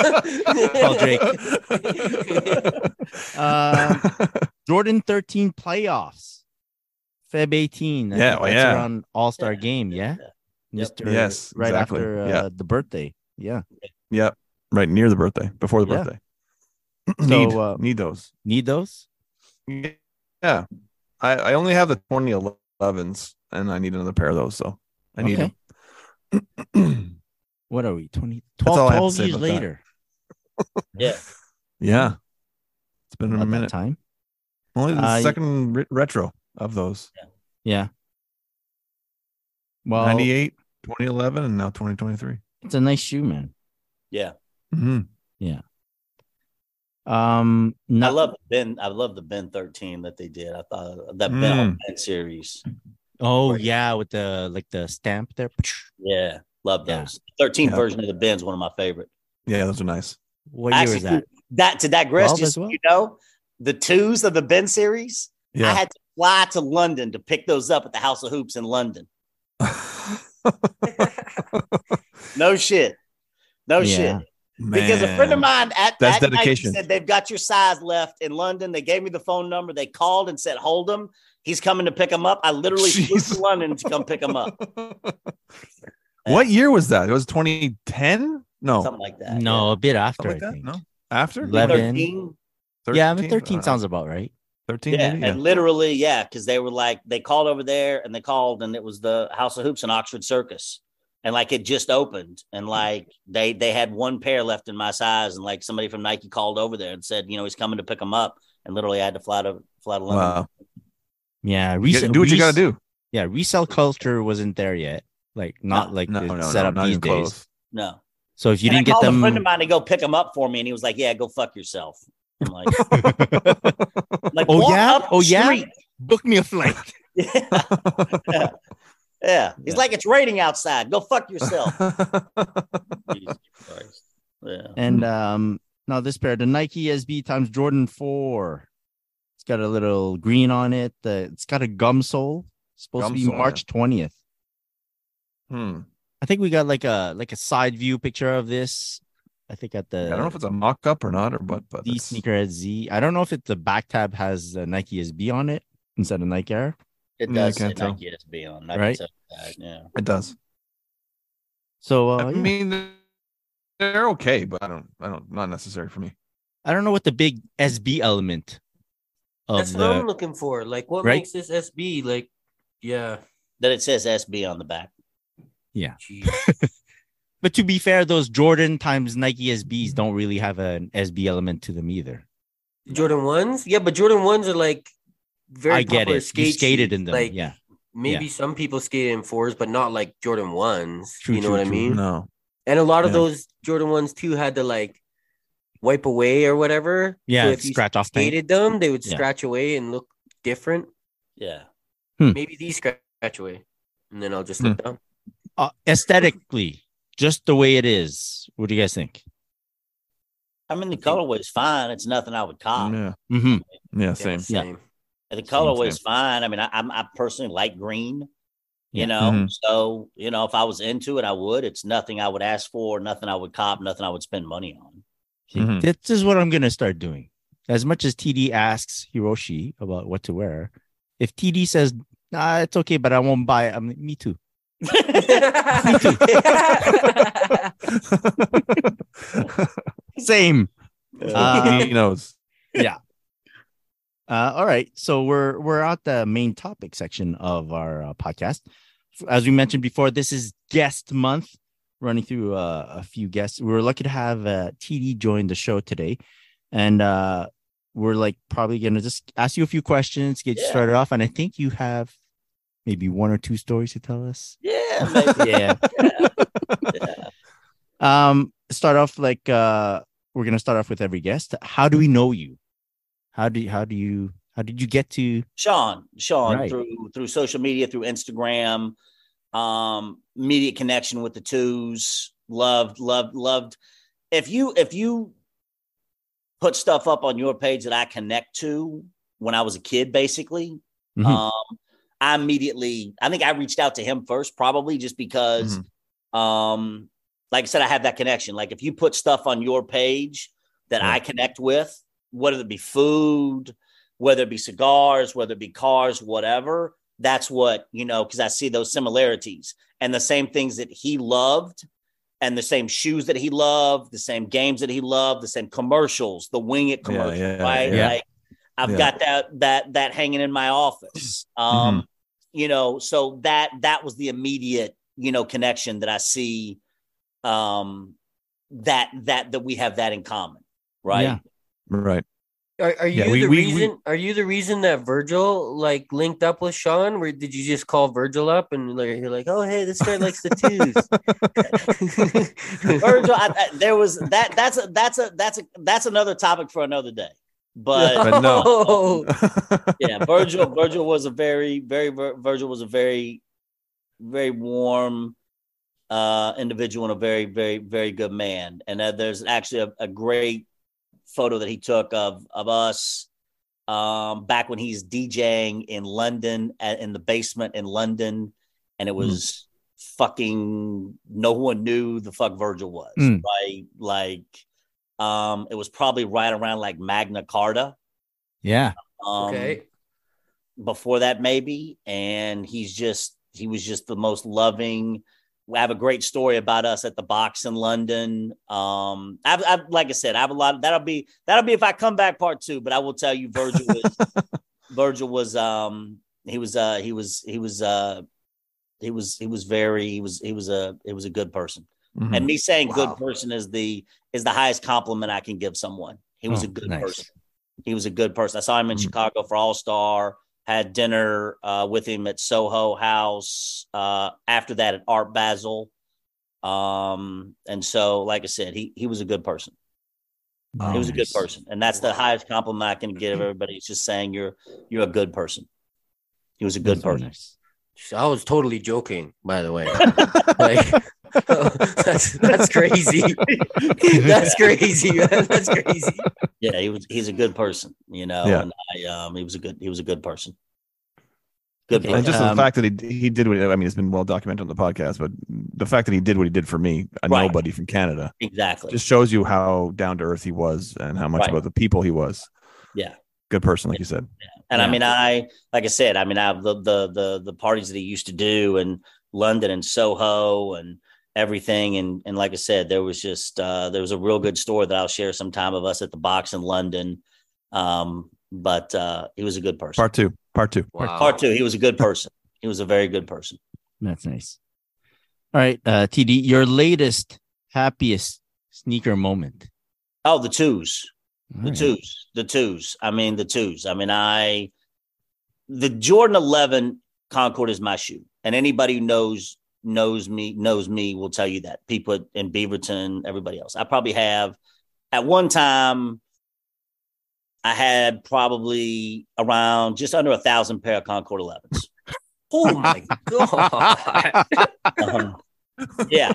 for you." Call Drake. Jordan 13 playoffs, Feb 18. Around All-Star Game, yeah. Mr. Yes, right exactly. after the birthday, yeah. Yep, right near the birthday, before the birthday. So need those. Need those? Yeah. I only have the 2011s, and I need another pair of those, so I need them. What are we? 12 years later. Yeah. Yeah. It's been a minute. Time. Only the second retro of those. Yeah. Well, 98, 2011, and now 2023. It's a nice shoe, man. Yeah. Mm-hmm. Yeah. I love the Ben 13 that they did. I thought that Ben series. Oh yeah, with the stamp there. Yeah, love those. 13 version of the Ben's one of my favorite. Yeah, those are nice. What year was that? To digress, just the twos of the Ben series. Yeah. I had to fly to London to pick those up at the House of Hoops in London. No shit. Because a friend of mine at that dedication. night said they've got your size left in London. They gave me the phone number. They called and said, hold him. He's coming to pick him up. I literally flew to London to come pick him up. What year was that? It was 2010? No. Something like that. No, a bit after, like I think. No? After? 11. 13? Yeah, 13 sounds about right. 13, yeah, maybe? And literally, because they were like, they called over there and it was the House of Hoops in Oxford Circus. And it just opened, and they had one pair left in my size, and somebody from Nike called over there and said, he's coming to pick them up, and literally I had to fly to London. Wow. Yeah, do what you got to do. Yeah, resale culture wasn't there yet. Set up these days. Close. No. So if you didn't get them, a friend of mine to go pick them up for me, and he was like, "Yeah, go fuck yourself." I'm like, oh yeah, book me a flight. Yeah. He's like, it's raining outside. Go fuck yourself. Jesus Christ. Yeah. And now this pair, the Nike SB times Jordan 4. It's got a little green on it. It's got a gum sole. It's supposed to be March 20th. I think we got like a side view picture of this. I think at the I don't know if it's a mock-up or not, but the Sneakerhead Z. I don't know if the back tab has Nike SB on it instead of Nike Air. It does say Nike SB on, right? Yeah, it does. So I mean, they're okay, but I don't, not necessary for me. I don't know what the big SB element of That's what I'm looking for. What makes this SB? That it says SB on the back. Yeah. But to be fair, those Jordan times Nike SBs don't really have an SB element to them either. Jordan 1s? Yeah, but Jordan 1s are very I get it. You skated in them. Maybe some people skated in 4s, but not like Jordan 1s. True, you know what I mean? No. And a lot of those Jordan 1s too had to wipe away or whatever. Yeah, so if you scratch off skated them, they would scratch away and look different. Yeah. Maybe these scratch away. And then I'll just look down. Aesthetically, just the way it is. What do you guys think? I mean, the colorway is fine. It's nothing I would cop. Yeah. Mm-hmm. Yeah, same. Yeah. And the colorway is fine. I mean, I personally like green, you know. So, if I was into it, I would. It's nothing I would ask for, nothing I would cop, nothing I would spend money on. This is what I'm going to start doing. As much as TD asks Hiroshi about what to wear, if TD says, nah, it's okay, but I won't buy it, I'm like, me too. Same. He knows. Yeah. All right. So we're at the main topic section of our podcast. As we mentioned before, this is guest month. running through a few guests. We were lucky to have TD join the show today, and we're like probably gonna just ask you a few questions, get you started off, and I think you have maybe one or two stories to tell us. Yeah, maybe. Yeah. Start off like we're gonna start off with every guest. How do we know you? How did you get to Sean Right. through social media, through Instagram, immediate connection with the twos. Loved. If you put stuff up on your page that I connect to when I was a kid, basically, Mhm. I think I reached out to him first, probably just because, like I said, I have that connection. Like if you put stuff on your page that I connect with, whether it be food, whether it be cigars, whether it be cars, whatever, that's what, because I see those similarities and the same things that he loved and the same shoes that he loved, the same games that he loved, the same commercials, the Wing It commercial, right? Yeah. Like I've got that hanging in my office. So that was the immediate, connection that I see, that we have that in common. Right. Yeah. Right. Are you Yeah, the we- reason? Are you the reason that Virgil like linked up with Sean? Or did you just call Virgil up and you're like, oh hey, this guy likes the twos? Virgil, there was that's another topic for another day. But no. yeah, Virgil was a very warm individual and a very, very, very good man. And there's actually a great photo that he took of us back when he's DJing in London in the basement in London, and it was fucking no one knew the fuck Virgil was, right? Like it was probably right around like Magna Carta. Yeah. Okay. Before that, maybe. And he was just the most loving. We have a great story about us at the Box in London. I've like I said, I have a lot of that'll be if I come back part 2, but I will tell you Virgil was he was a good person. Mhm. And me saying good person is the highest compliment I can give someone. He was a good person. He was a good person. I saw him in Chicago for All-Star, had dinner with him at Soho House. After that at Art Basel. And so, like I said, he was a good person. He was a good person. And that's the highest compliment I can give everybody. It's just saying you're a good person. He was a good person. Nice. I was totally joking, by the way. Like, that's crazy. That's crazy, man. That's crazy. Yeah, he's a good person, Yeah. and he was a good person. Good person. And just the fact that he did what, I mean, it's been well documented on the podcast, but the fact that he did what he did for me, a nobody from Canada, Exactly. just shows you how down to earth he was and how much about the people he was. Yeah. Good person, like you said. And I mean, like I said, I have the parties that he used to do in London and Soho and everything. And like I said, there was just, there was a real good story that I'll share sometime of us at the Box in London. But he was a good person. Part two. Wow. Part 2. He was a good person. He was a very good person. That's nice. All right, TD, your latest happiest sneaker moment. Oh, the twos. The All twos. I mean, the twos. I mean, the Jordan 11 Concord is my shoe. And anybody who knows me will tell you that. People in Beaverton, everybody else. I probably have, at one time, I had probably around just under 1,000 pair of Concord 11s. Oh my god. Yeah.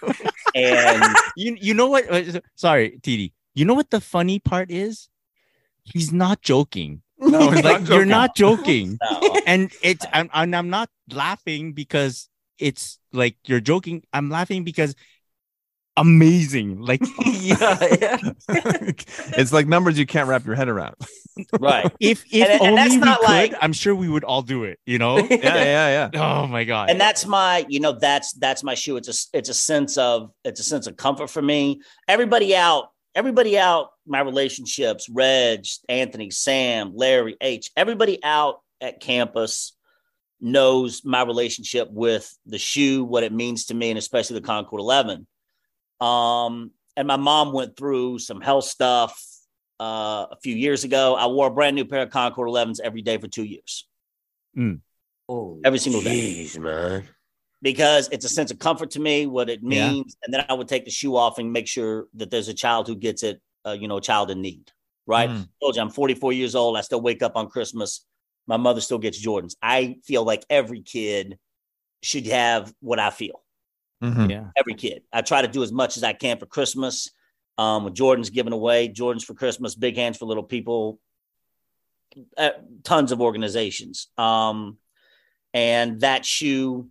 And You know what? Sorry, TD. You know what the funny part is? He's not joking. No, he's Like not you're joking. not joking, no. and I'm not laughing because it's like you're joking. I'm laughing because amazing. Like yeah. It's like numbers you can't wrap your head around. Right. if And only that's we not could, like- I'm sure we would all do it. Yeah. Oh my god. And that's my, that's my shoe. It's a sense of comfort for me. Everybody out, my relationships, Reg, Anthony, Sam, Larry, H, everybody out at campus, knows my relationship with the shoe, what it means to me, and especially the Concord 11. And my mom went through some health stuff a few years ago. I wore a brand new pair of Concord 11s every day for 2 years. Every single day. Man. Because it's a sense of comfort to me, what it means. And then I would take the shoe off and make sure that there's a child who gets it, a child in need. Right. I told you, I'm 44 years old. I still wake up on Christmas. My mother still gets Jordans. I feel like every kid should have what I feel. Yeah. Every kid. I try to do as much as I can for Christmas. With Jordans given away, Jordans for Christmas, Big Hands for Little People, tons of organizations. And that shoe,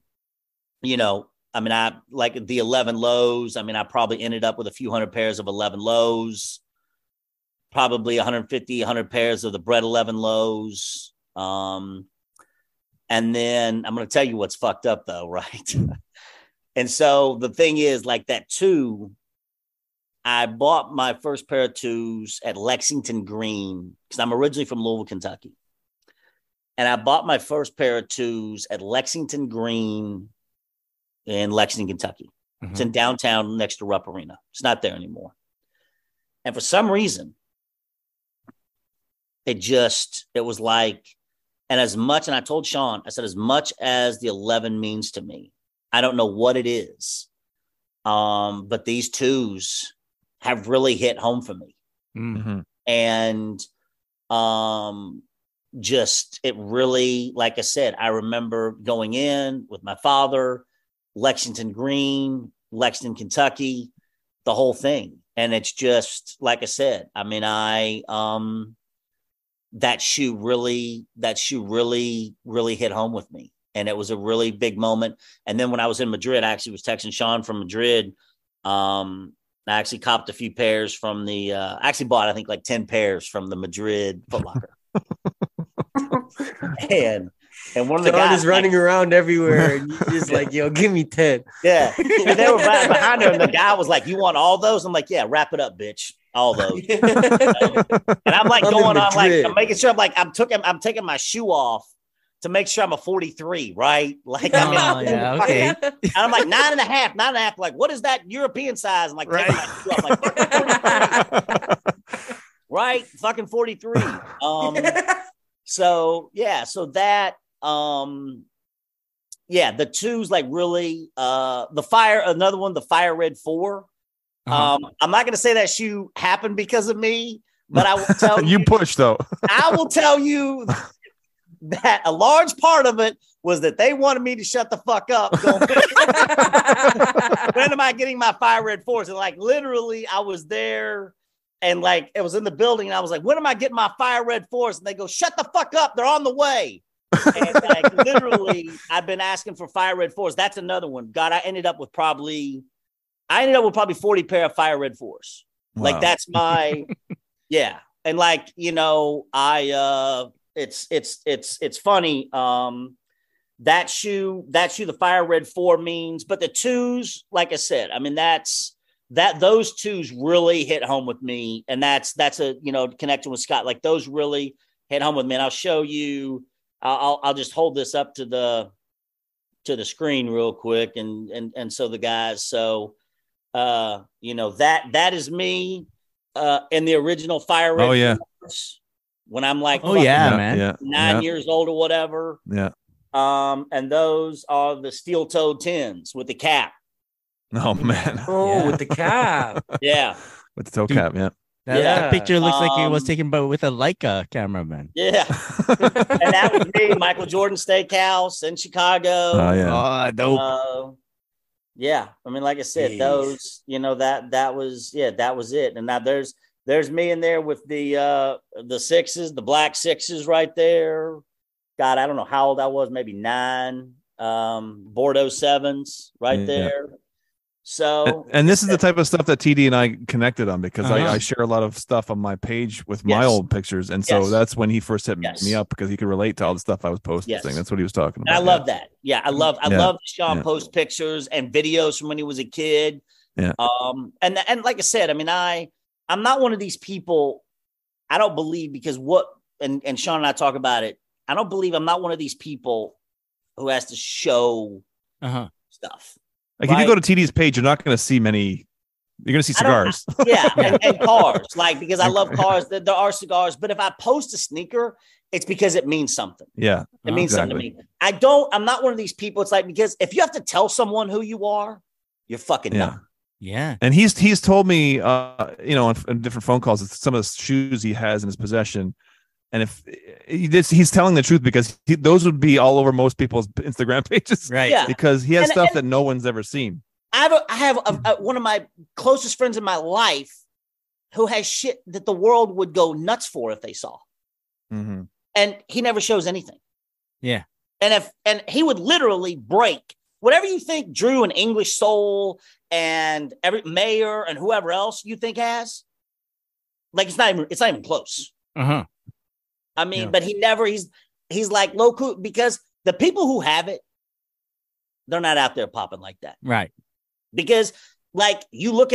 I like the 11 lows. I probably ended up with a few hundred pairs of 11 lows, probably 150, 100 pairs of the Bread 11 lows. And then I'm going to tell you what's fucked up though, right? And so the thing is, like that two, I bought my first pair of twos at Lexington Green because I'm originally from Louisville, Kentucky. And I bought my first pair of twos at Lexington Green in Lexington, Kentucky. It's in downtown next to Rupp Arena. It's not there anymore. And for some reason, it was like, and I told Sean, I said, as much as the 11 means to me, I don't know what it is. But these twos have really hit home for me. And it really, like I said, I remember going in with my father, Lexington Green, Lexington, Kentucky, the whole thing. And it's just, like I said, that shoe really hit home with me. And it was a really big moment. And then when I was in Madrid, I actually was texting Sean from Madrid. I actually copped a few pairs from I actually bought, I think, like 10 pairs from the Madrid Foot Locker. and one of the guys is running around everywhere. And you're just like, yo, give me 10. Yeah. And they were right behind her. And the guy was like, you want all those? I'm like, yeah, wrap it up, bitch. All those. And I'm like going on, like, I'm making sure I'm taking my shoe off to make sure I'm a 43, right? Like, okay. And I'm like 9.5. Like, what is that European size? I'm like, right. I'm like, right? Fucking 43. So that, the twos, like really, another one, the Fire Red 4. I'm not going to say that shoe happened because of me, but I will tell you push though. I will tell you that a large part of it was that they wanted me to shut the fuck up. When am I getting my Fire Red 4s? And like, literally I was there and like, it was in the building and I was like, when am I getting my Fire Red 4s? And they go, shut the fuck up. They're on the way. And like, literally I've been asking for Fire Red 4s. That's another one. God, I ended up with probably 40 pair of Fire Red 4s. Wow. Like that's my, yeah. And like, it's funny. That shoe, the Fire Red 4 means, but the twos, like I said, those twos really hit home with me. And that's a, connection with Scott, like those really hit home with me. And I'll show you, I'll just hold this up to the screen real quick. And so the guys, that is me in the original Fire Red. Oh yeah. When I'm like, man, 9 years old or whatever. Yeah. And those are the steel-toed 10s with the cap. Oh man. With the cap. Yeah. With the toe cap. Yeah. That picture looks like it was taken with a Leica camera, man. Yeah. And that was me, Michael Jordan Steakhouse in Chicago. Oh yeah. Dope. Yeah. Like I said, those, that was it. And now there's me in there with the sixes, the black sixes right there. God, I don't know how old I was, maybe 9. Bordeaux 7s right there. So, and this is the type of stuff that TD and I connected on because I share a lot of stuff on my page with my old pictures. And so that's when he first hit me up because he could relate to all the stuff I was posting. That's what he was talking about. And I love that. Yeah. I love Sean post pictures and videos from when he was a kid. Yeah. And like I said, I'm not one of these people. I don't believe because and Sean and I talk about it. I don't believe I'm not one of these people who has to show stuff. Like if you go to TD's page, you're not going to see many. You're going to see cigars. And cars. Like, because I love cars. There are cigars. But if I post a sneaker, it's because it means something. Yeah. It means something to me. I'm not one of these people. It's like, because if you have to tell someone who you are, you're fucking dumb. Yeah. And he's told me, on different phone calls, some of the shoes he has in his possession. And if he's telling the truth, because those would be all over most people's Instagram pages. Right. Yeah. Because he has stuff that no one's ever seen. I have one of my closest friends in my life who has shit that the world would go nuts for if they saw. Mm-hmm. And he never shows anything. Yeah. And he would literally break whatever you think Drew and English Soul and every Mayor and whoever else you think has. Like, it's not even close. Uh-huh. I mean, but he's like low cool, because the people who have it, they're not out there popping like that. Right. Because like you look at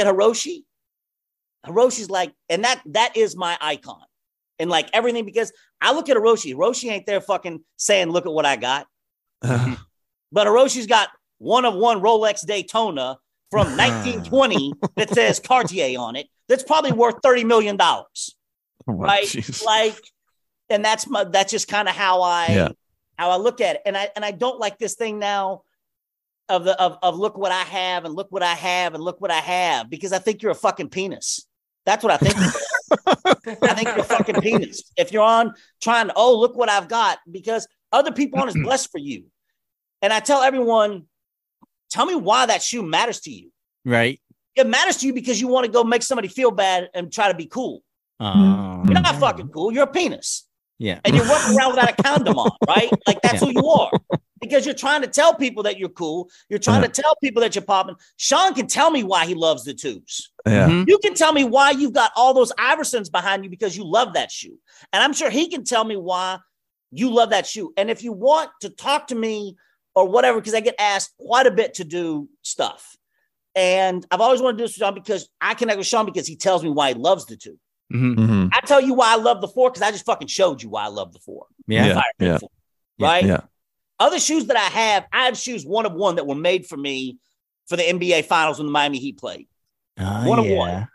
Hiroshi's like, and that is my icon and like everything, because I look at Hiroshi ain't there fucking saying, look at what I got. But Hiroshi's got one of one Rolex Daytona from 1920 that says Cartier on it. That's probably worth $30 million. Right. Geez. Like, and that's just kind of how I look at it. And I don't like this thing now of look what I have and look what I have and look what I have, because I think you're a fucking penis. That's what I think. I think you're a fucking penis. If you're on trying to, look what I've got, because other people aren't as blessed for you. And I tell everyone, tell me why that shoe matters to you. Right. It matters to you because you want to go make somebody feel bad and try to be cool. You're not fucking cool. You're a penis. Yeah. And you're walking around without a condom on, right? Like, that's who you are. Because you're trying to tell people that you're cool. You're trying to tell people that you're popping. Sean can tell me why he loves the tubes. Yeah. Mm-hmm. You can tell me why you've got all those Iversons behind you because you love that shoe. And I'm sure he can tell me why you love that shoe. And if you want to talk to me or whatever, because I get asked quite a bit to do stuff. And I've always wanted to do this with Sean because I connect with Sean because he tells me why he loves the two. Mm-hmm. Mm-hmm. I tell you why I love the 4 because I just fucking showed you why I love the 4. Yeah. Right? Yeah. Other shoes that I have shoes one of one that were made for me for the NBA Finals when the Miami Heat played. One of one.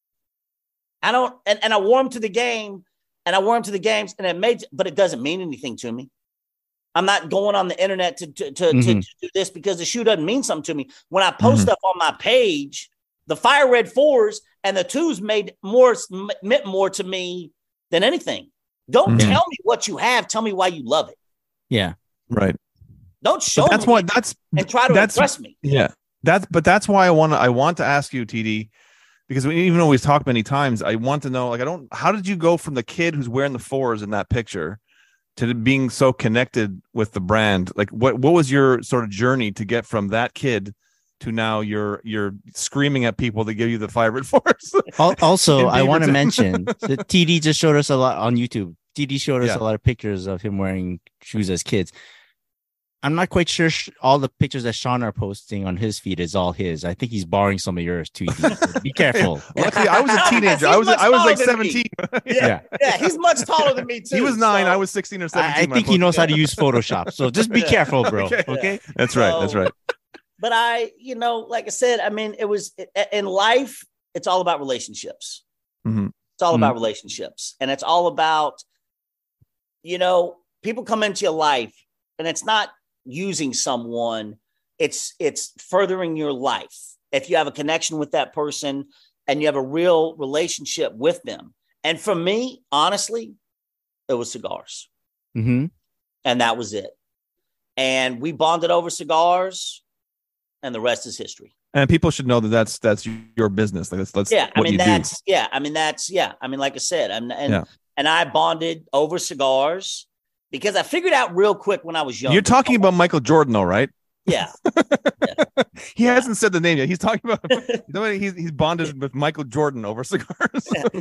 I don't, and I wore them to the game, and I wore them to the games, and but it doesn't mean anything to me. I'm not going on the internet to do this because the shoe doesn't mean something to me. When I post stuff on my page, the fire red 4s and the 2s meant more to me than anything. Don't tell me what you have. Tell me why you love it. Yeah. Right. Don't show me and try to impress me. Yeah. That's why I want to ask you, TD, because even though we've talked many times, I want to know, how did you go from the kid who's wearing the 4s in that picture to being so connected with the brand? Like, what was your sort of journey to get from that kid to now you're screaming at people to give you the fire red 4s? Also, I want to mention that TD just showed us a lot on YouTube. TD showed us a lot of pictures of him wearing shoes as kids. I'm not quite sure all the pictures that Sean are posting on his feed is all his. I think he's borrowing some of yours too. Be careful. Luckily, I was a teenager. I was like 17. Yeah, he's much taller than me too. He was 9. So. I was 16 or 17. I think he knows how to use Photoshop. So just be careful, bro. Okay? That's right. That's right. But like I said, I mean, it was in life. It's all about relationships. Mm-hmm. It's all about relationships, and it's all about, people come into your life, and it's not using someone, it's furthering your life. If you have a connection with that person and you have a real relationship with them. And for me, honestly, it was cigars. Mm-hmm. And that was it. And we bonded over cigars, and the rest is history. And people should know that that's your business. Like that's what you do. Like I said, and I bonded over cigars. Because I figured out real quick when I was young. You're talking about Michael Jordan, though, right? Yeah. He hasn't said the name yet. He's talking about he's bonded with Michael Jordan over cigars.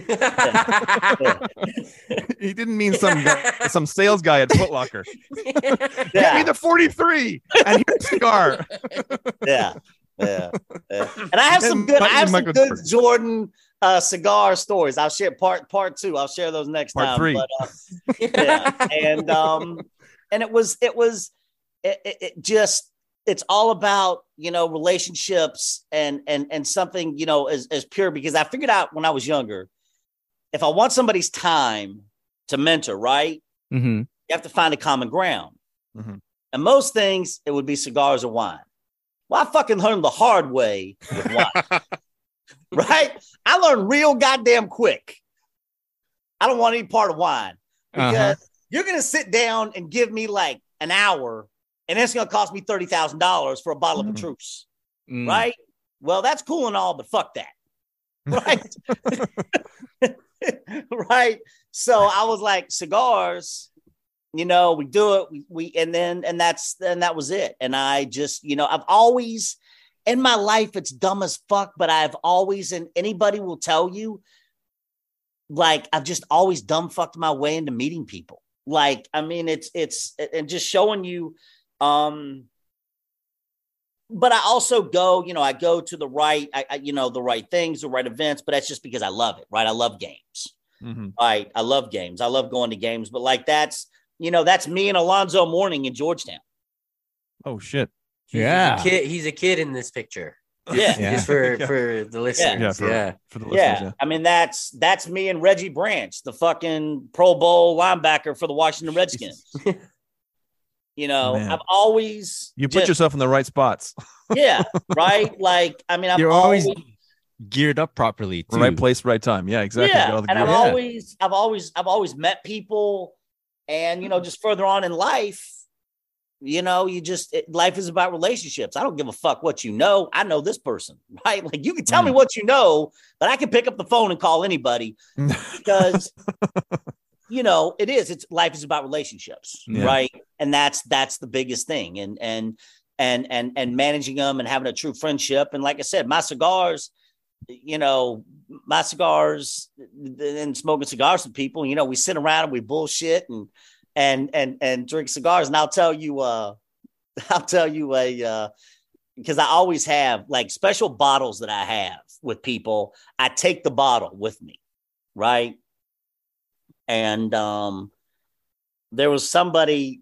He didn't mean some sales guy at Foot Locker. Get me the 43 and here's a cigar. Yeah. And I have some good Jordan cigar stories. I'll share part 2. I'll share those next part time. 3. But, and it was it just, it's all about, relationships and something, as pure, because I figured out when I was younger, if I want somebody's time to mentor, right, Mm-hmm. you have to find a common ground. Mm-hmm. And most things, it would be cigars or wine. Well, I fucking learned the hard way with wine, right? I learned real goddamn quick. I don't want any part of wine because you're going to sit down and give me like an hour and it's going to cost me $30,000 for a bottle of Petrus, right? Well, that's cool and all, but fuck that, right? Right. So I was like, cigars, we do it. And that was it. And I just, I've always, in my life, it's dumb as fuck, but I've always, and anybody will tell you, like, I've just always dumb fucked my way into meeting people. Like, I mean, it's and just showing you, but I also go, I go to the right, the right things, the right events, but that's just because I love it, right? I love games. Mm-hmm. Right. I love games. I love going to games, but like, that's me and Alonzo Mourning in Georgetown. Oh shit. He's a kid in this picture. Just for the listeners. For the listeners. Yeah. I mean, that's me and Reggie Branch, the fucking Pro Bowl linebacker for the Washington Redskins. Man. I've always put yourself in the right spots. Yeah, right. Like, I mean, You're always geared up properly too. Right place, right time. Yeah, exactly. Yeah, and I've always met people, and just further on in life, life is about relationships. I don't give a fuck what you know. I know this person, right? Like, you can tell me what you know, but I can pick up the phone and call anybody because it's life is about relationships, right? And that's the biggest thing, and managing them and having a true friendship. And like I said, my cigars and smoking cigars with people, we sit around and we bullshit and drink cigars. And I'll tell you because I always have like special bottles that I have with people. I take the bottle with me, right? And there was somebody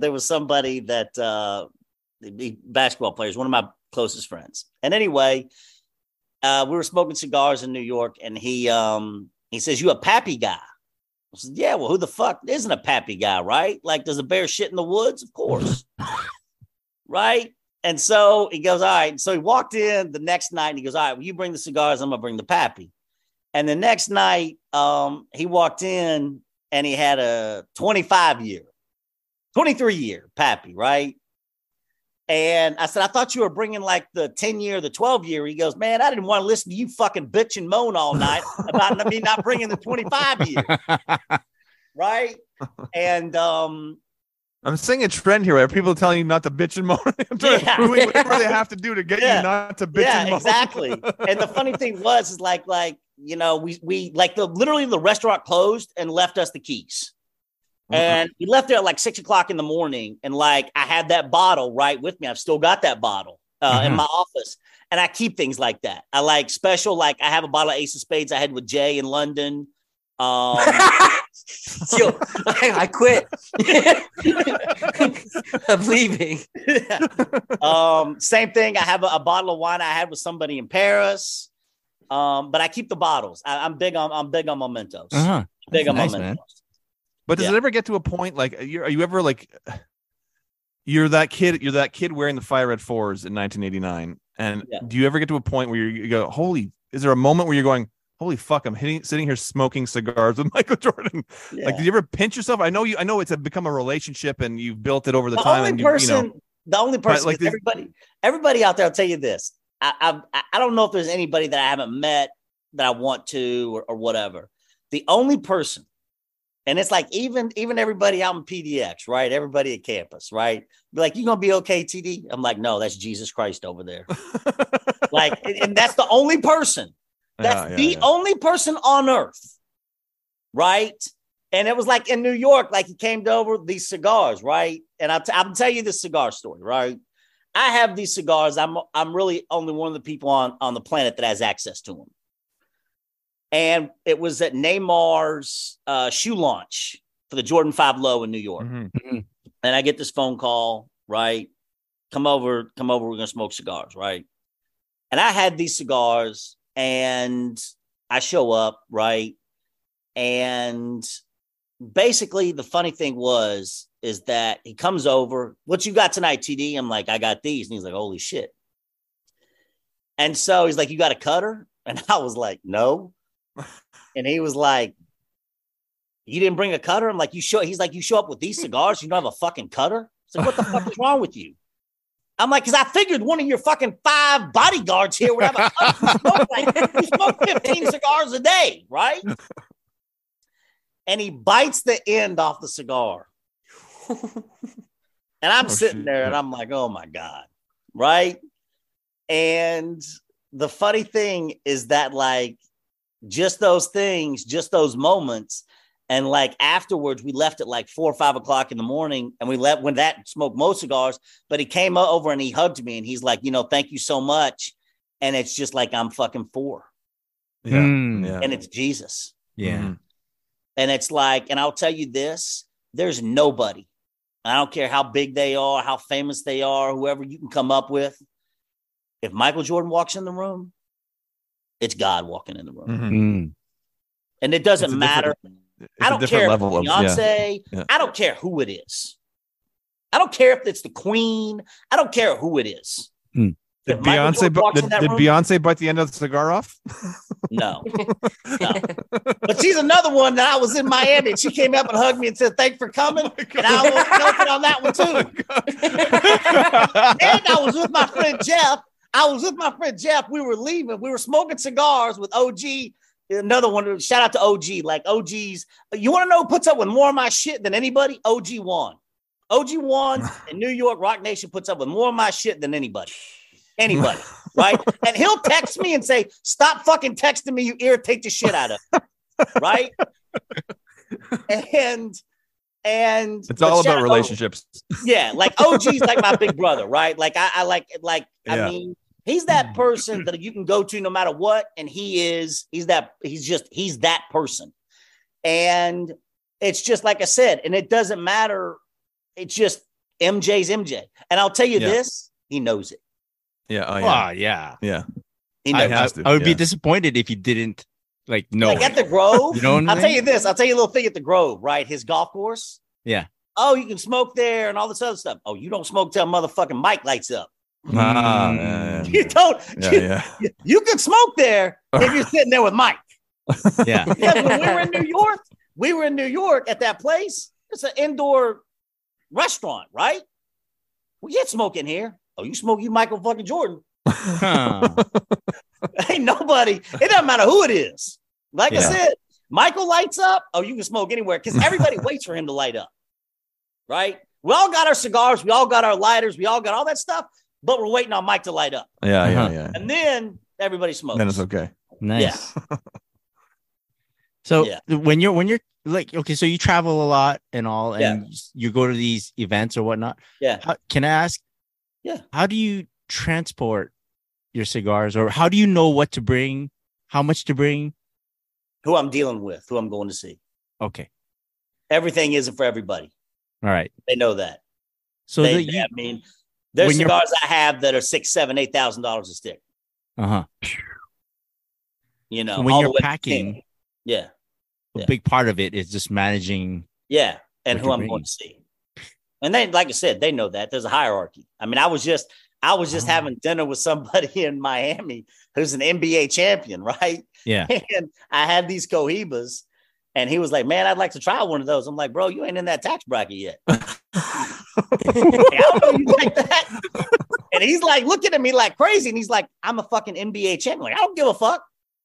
that basketball players, one of my closest friends. And anyway, we were smoking cigars in New York, and he says, "You a pappy guy?" I said, "Yeah, well, who the fuck isn't a pappy guy, right? Like, does a bear shit in the woods? Of course." Right? And so he goes, "All right." So he walked in the next night and he goes, "All right, well, you bring the cigars, I'm gonna bring the pappy." And the next night, he walked in and he had a 23-year pappy, right? And I said, "I thought you were bringing like the 10-year, the 12-year. He goes, "Man, I didn't want to listen to you fucking bitch and moan all night about me not bringing the 25-year." Right? And I'm seeing a trend here where people are telling you not to bitch and moan. Whatever they have to do to get you not to bitch and moan. Exactly. And the funny thing is like we like literally the restaurant closed and left us the keys. And we left there at like 6:00 in the morning. And like, I had that bottle right with me. I've still got that bottle in my office. And I keep things like that. I like special, like I have a bottle of Ace of Spades I had with Jay in London. Yo, I quit. I'm leaving. Same thing. I have a bottle of wine I had with somebody in Paris. But I keep the bottles. I'm big on mementos. Big on mementos. Man. But does it ever get to a point like are you ever like you're that kid wearing the fire red 4s in 1989, and do you ever get to a point where you go, is there a moment where you're going, holy fuck, I'm sitting here smoking cigars with Michael Jordan? Like, did you ever pinch yourself? I know it's become a relationship and you've built it over the time. The only person, like everybody out there, I'll tell you this. I don't know if there's anybody that I haven't met that I want to or whatever. The only person, and it's like even everybody out in PDX, right? Everybody at campus, right? Be like, "You gonna be okay, TD?" I'm like, "No, that's Jesus Christ over there." Like, and that's the only person. That's the only person on earth, right? And it was like in New York, like he came over these cigars, right? And I'll tell you this cigar story, right? I have these cigars. I'm really only one of the people on the planet that has access to them. And it was at Neymar's shoe launch for the Jordan 5 Low in New York. And I get this phone call right? Come over, we're gonna smoke cigars, right? And I had these cigars, and I show up, right? And basically the funny thing is that he comes over, what you got tonight, TD? I'm like, I got these. And he's like, holy shit. And so he's like, you got a cutter? And I was like, no. And he was like, you didn't bring a cutter? I'm like, he's like, you show up with these cigars, you don't have a fucking cutter? It's like, what the fuck is wrong with you? I'm like, because I figured one of your fucking 5 bodyguards here would have a cutter. You smoke 15 cigars a day, right? And he bites the end off the cigar. And I'm sitting there and I'm like, oh my God, right? And the funny thing is that, like, just those things, just those moments. And like afterwards, we left at like 4 or 5 o'clock in the morning, and we left when that smoked most cigars. But he came over and he hugged me, and he's like, thank you so much. And it's just like, I'm fucking 4. Yeah. Yeah. And it's Jesus. Yeah. Mm-hmm. And it's like, and I'll tell you this, there's nobody. I don't care how big they are, how famous they are, whoever you can come up with. If Michael Jordan walks in the room, it's God walking in the room. Mm-hmm. And it doesn't matter. I don't care if it's Beyonce. Yeah. I don't care who it is. I don't care if it's the Queen. I don't care who it is. Did Beyonce bite the end of the cigar off? No. But she's another one that I was in Miami, and she came up and hugged me and said, thanks for coming. And I was joking on that one too. And I was with my friend Jeff. We were leaving. We were smoking cigars with OG. Another one, shout out to OG. Like, OG's, you want to know who puts up with more of my shit than anybody? OG One in New York, Rock Nation puts up with more of my shit than anybody, right? And he'll text me and say, stop fucking texting me, you irritate the shit out of me, right? And it's all about relationships. Yeah, like OG's like my big brother, right? Like I mean, he's that person that you can go to no matter what, and he's that person. And it's just like I said, and it doesn't matter. It's just MJ's MJ. And I'll tell you this, he knows it. Yeah. Oh, yeah. Yeah. He knows. I would be disappointed if you didn't know. Like at the Grove, you know what I mean? I'll tell you this. I'll tell you a little thing at the Grove, right? His golf course. Yeah. Oh, you can smoke there and all this other stuff. Oh, you don't smoke till motherfucking mic lights up. You don't. You can smoke there if you're sitting there with Mike. Yeah. Because when we were in New York at that place. It's an indoor restaurant, right? We can't smoke in here. Oh, you smoke, you Michael fucking Jordan. Ain't nobody. It doesn't matter who it is. Like I said, Michael lights up. Oh, you can smoke anywhere because everybody waits for him to light up. Right? We all got our cigars. We all got our lighters. We all got all that stuff. But we're waiting on Mike to light up. Yeah. And then everybody smokes. Then it's okay. Nice. Yeah. So when you're like, okay, so you travel a lot and all, and you go to these events or whatnot. Yeah. Can I ask? Yeah. How do you transport your cigars, or how do you know what to bring, how much to bring? Who I'm dealing with, who I'm going to see. Okay. Everything isn't for everybody. All right. They know that. So I mean, there's cigars I have that are $6,000, $7,000, $8,000 a stick. You know, so when you're packing, a big part of it is just managing. Yeah, and who I'm going to see. And then, like I said, they know that there's a hierarchy. I mean, I was just having dinner with somebody in Miami who's an NBA champion, right? Yeah. And I had these Cohibas, and he was like, "Man, I'd like to try one of those." I'm like, "Bro, you ain't in that tax bracket yet." I don't know you like that. And he's like looking at me like crazy, and he's like, "I'm a fucking NBA champion." Like, I don't give a fuck.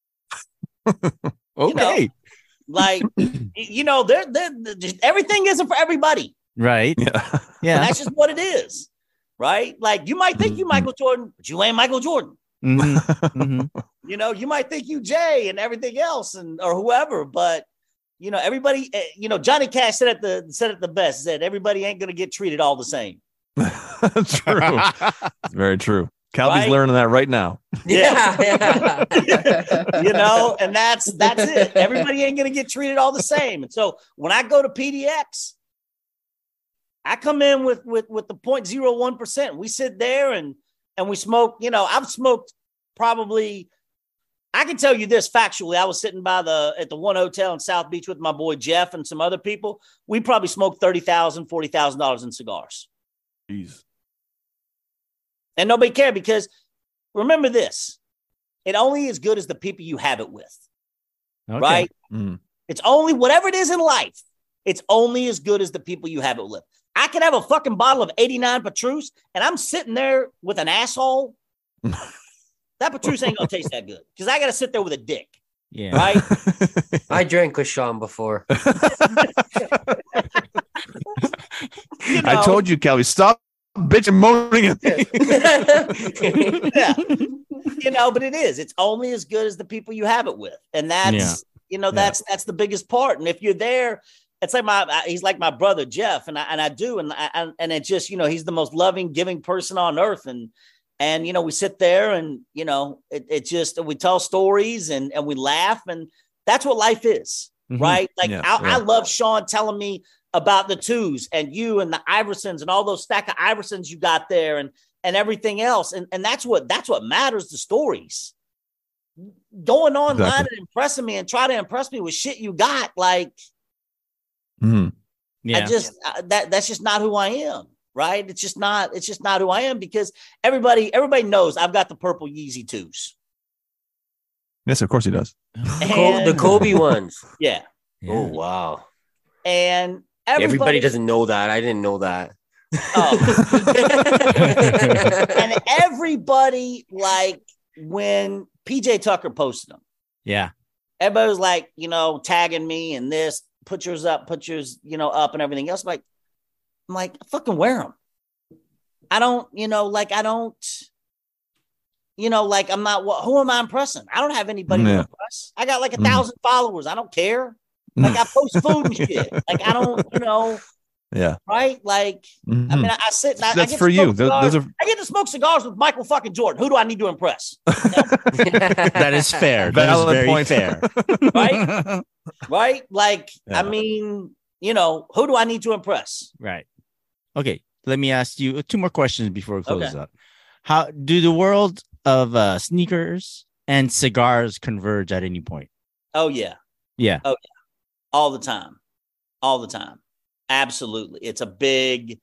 Okay. You know, they're everything isn't for everybody. Right. Yeah. And that's just what it is. Right. Like, you might think you Michael Jordan, but you ain't Michael Jordan. You know, you might think you Jay and everything else or whoever, but you know, everybody, Johnny Cash said it the best, said everybody ain't going to get treated all the same. True. Very true. Calby's learning that right now. Yeah. You know, and that's it. Everybody ain't going to get treated all the same. And so when I go to PDX, I come in with the 0.01%. We sit there and we smoke. You know, I've smoked probably. I can tell you this factually. I was sitting at the one hotel in South Beach with my boy Jeff and some other people. We probably smoked $30,000, $40,000 in cigars. Jeez. And nobody cared because remember this: it only is good as the people you have it with. Okay. Right? It's only whatever it is in life. It's only as good as the people you have it with. I could have a fucking bottle of 89 Petrus, and I'm sitting there with an asshole. That Petrus ain't gonna taste that good because I gotta sit there with a dick. Yeah. Right. I drank with Sean before. I told you, Kelly, stop bitching, moaning at me. Yeah. You know, but it is. It's only as good as the people you have it with, and that's that's the biggest part. And if you're there, it's like he's like my brother Jeff, and it's just he's the most loving, giving person on earth, and we sit there and it just we tell stories and we laugh, and that's what life is, right? Like I love Sean telling me about the twos and you and the Iversons and all those stack of Iversons you got there and everything else, and that's what matters. The stories going online and impressing me and try to impress me with shit you got, like I just that's just not who I am. Right. It's just not who I am because everybody knows I've got the purple Yeezy 2s. Yes, of course he does. The Kobe ones. Yeah. Oh, wow. And everybody doesn't know that. I didn't know that. And everybody, like when PJ Tucker posted them. Yeah. Everybody was like, tagging me and this, put yours up, up and everything else. I'm like, fucking wear them. I don't, I'm not, who am I impressing? I don't have anybody to impress. I got like 1,000 followers. I don't care. Like I post food and shit. Like I don't, yeah. Right. Like, I mean, I sit and that's for you. Those are... I get to smoke cigars with Michael fucking Jordan. Who do I need to impress? That is fair. That is very fair. Right. Right. Like, I mean, who do I need to impress? Right. Okay. Let me ask you 2 more questions before we close up. How do the world of sneakers and cigars converge at any point? Oh, yeah. Yeah. Oh, yeah. All the time. All the time. Absolutely. It's a big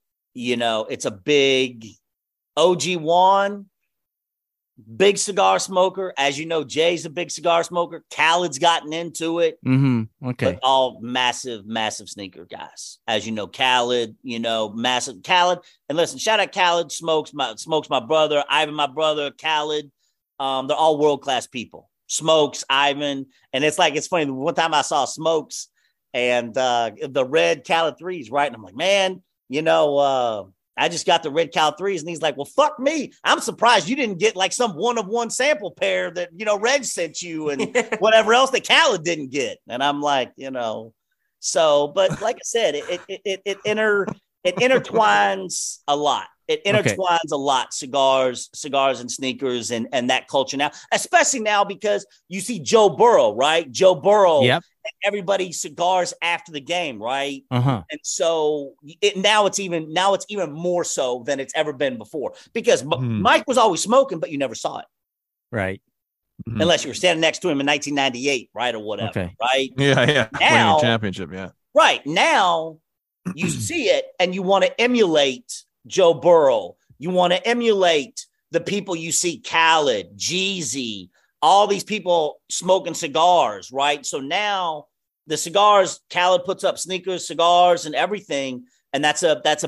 OG Juan, big cigar smoker. As you know, Jay's a big cigar smoker. Khaled's gotten into it. Okay. But all massive, massive sneaker guys. As you know, Khaled, massive Khaled. And listen, shout out Khaled, smokes my brother, Ivan, my brother, Khaled. They're all world-class people. Smokes, Ivan. And it's funny. One time I saw Smokes and the red Khaled 3s, right? And I'm like, man, I just got the red Khaled 3s. And he's like, well, fuck me. I'm surprised you didn't get like some one-of-one sample pair that, Reg sent you and whatever else that Khaled didn't get. And I'm like, so, but like I said, it intertwines a lot. It intertwines a lot, cigars and sneakers and that culture now, especially now because you see Joe Burrow, right? Joe Burrow, everybody cigars after the game, right? And so now it's even more so than it's ever been before because Mike was always smoking, but you never saw it, right? Unless you were standing next to him in 1998, right, or whatever, right? Yeah. Now, winning a championship, right now you see it and you want to emulate Joe Burrow. You want to emulate the people you see, Khaled, Jeezy, all these people smoking cigars, right? So now the cigars, Khaled puts up sneakers, cigars, and everything, and it's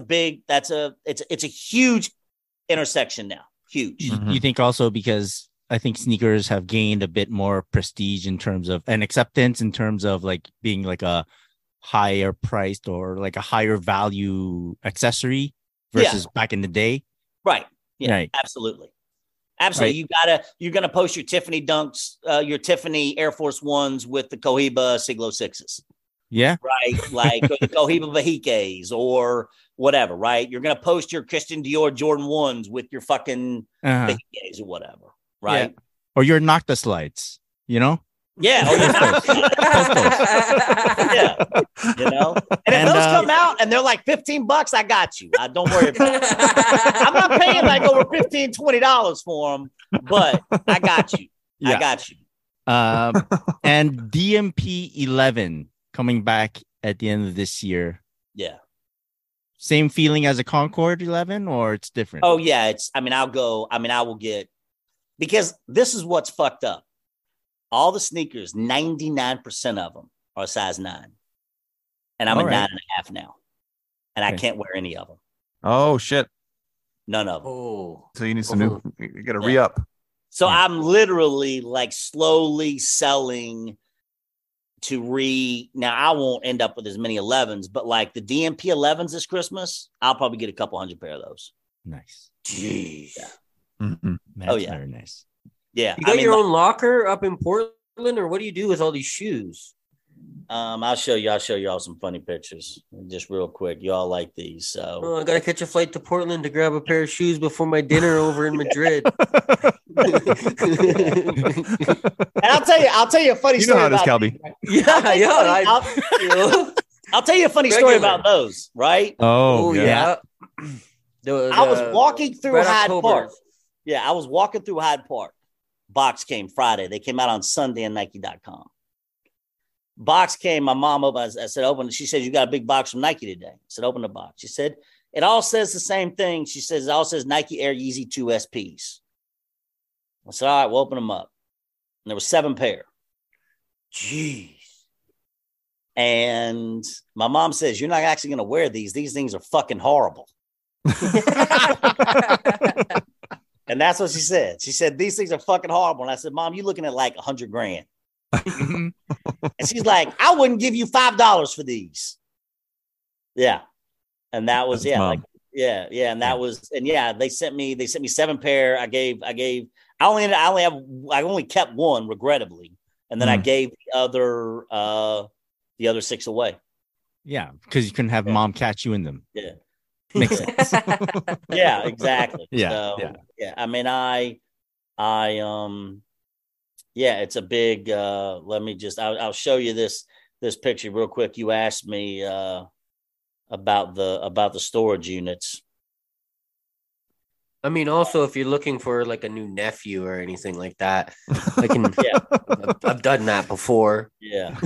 a huge intersection now. Huge. You think also because I think sneakers have gained a bit more prestige in terms of and acceptance in terms of like being like a higher priced or like a higher value accessory versus back in the day. Right. Yeah, right. Absolutely. Absolutely. Right. You're going to post your Tiffany Dunks, your Tiffany Air Force Ones with the Cohiba Siglo 6s. Yeah. Right. Like or the Cohiba Vehikes or whatever. Right. You're going to post your Christian Dior Jordan 1s with your fucking Vehikes or whatever. Right. Yeah. Or your Nocta slides, Yeah. Yeah. You know, and if those come out and they're like $15, I got you. Don't worry about it. I'm not paying like over $15, $20 for them, but I got you. I got you. And DMP 11 coming back at the end of this year. Yeah. Same feeling as a Concord 11, or it's different? Oh yeah, I will get, because this is what's fucked up. All the sneakers, 99% of them are size 9. And I'm a 9.5 now. And I can't wear any of them. Oh, shit. None of them. Oh. So you need some new, you got to re-up. So I'm literally like slowly selling now I won't end up with as many 11s, but like the DMP 11s this Christmas, I'll probably get a couple hundred pair of those. Nice. Jeez. Yeah. Mm-hmm. Very nice. Yeah. You got your own locker up in Portland, or what do you do with all these shoes? I'll show you all some funny pictures just real quick. You all like these, so I gotta catch a flight to Portland to grab a pair of shoes before my dinner over in Madrid. And I'll tell you a funny story. You know how it is, Calby. I'll tell you a funny story about those, right? Oh yeah. I was walking through Hyde Park. Yeah, I was walking through Hyde Park. Box came Friday. They came out on Sunday on Nike.com. Box came, my mom opened. I said, open. She said, you got a big box from Nike today. I said, open the box. She said, it all says the same thing. She says, it all says Nike Air Yeezy 2 SPs. I said, all right, we'll open them up. And there were 7 pair. Jeez. And my mom says, you're not actually going to wear these. These things are fucking horrible. And that's what she said. She said, these things are fucking horrible. And I said, Mom, you're looking at like $100,000. And she's like, I wouldn't give you $5 for these. Yeah. And that was, and that was, and they sent me 7 pair. I only kept one, regrettably. And then I gave the other 6 away. Yeah. Because you couldn't have Mom catch you in them. Yeah. Makes sense. Yeah, exactly. Yeah. So, I mean, it's a big, I'll show you this picture real quick. You asked me about the storage units. I mean, also, if you're looking for like a new nephew or anything like that, I can. I've done that before. Yeah.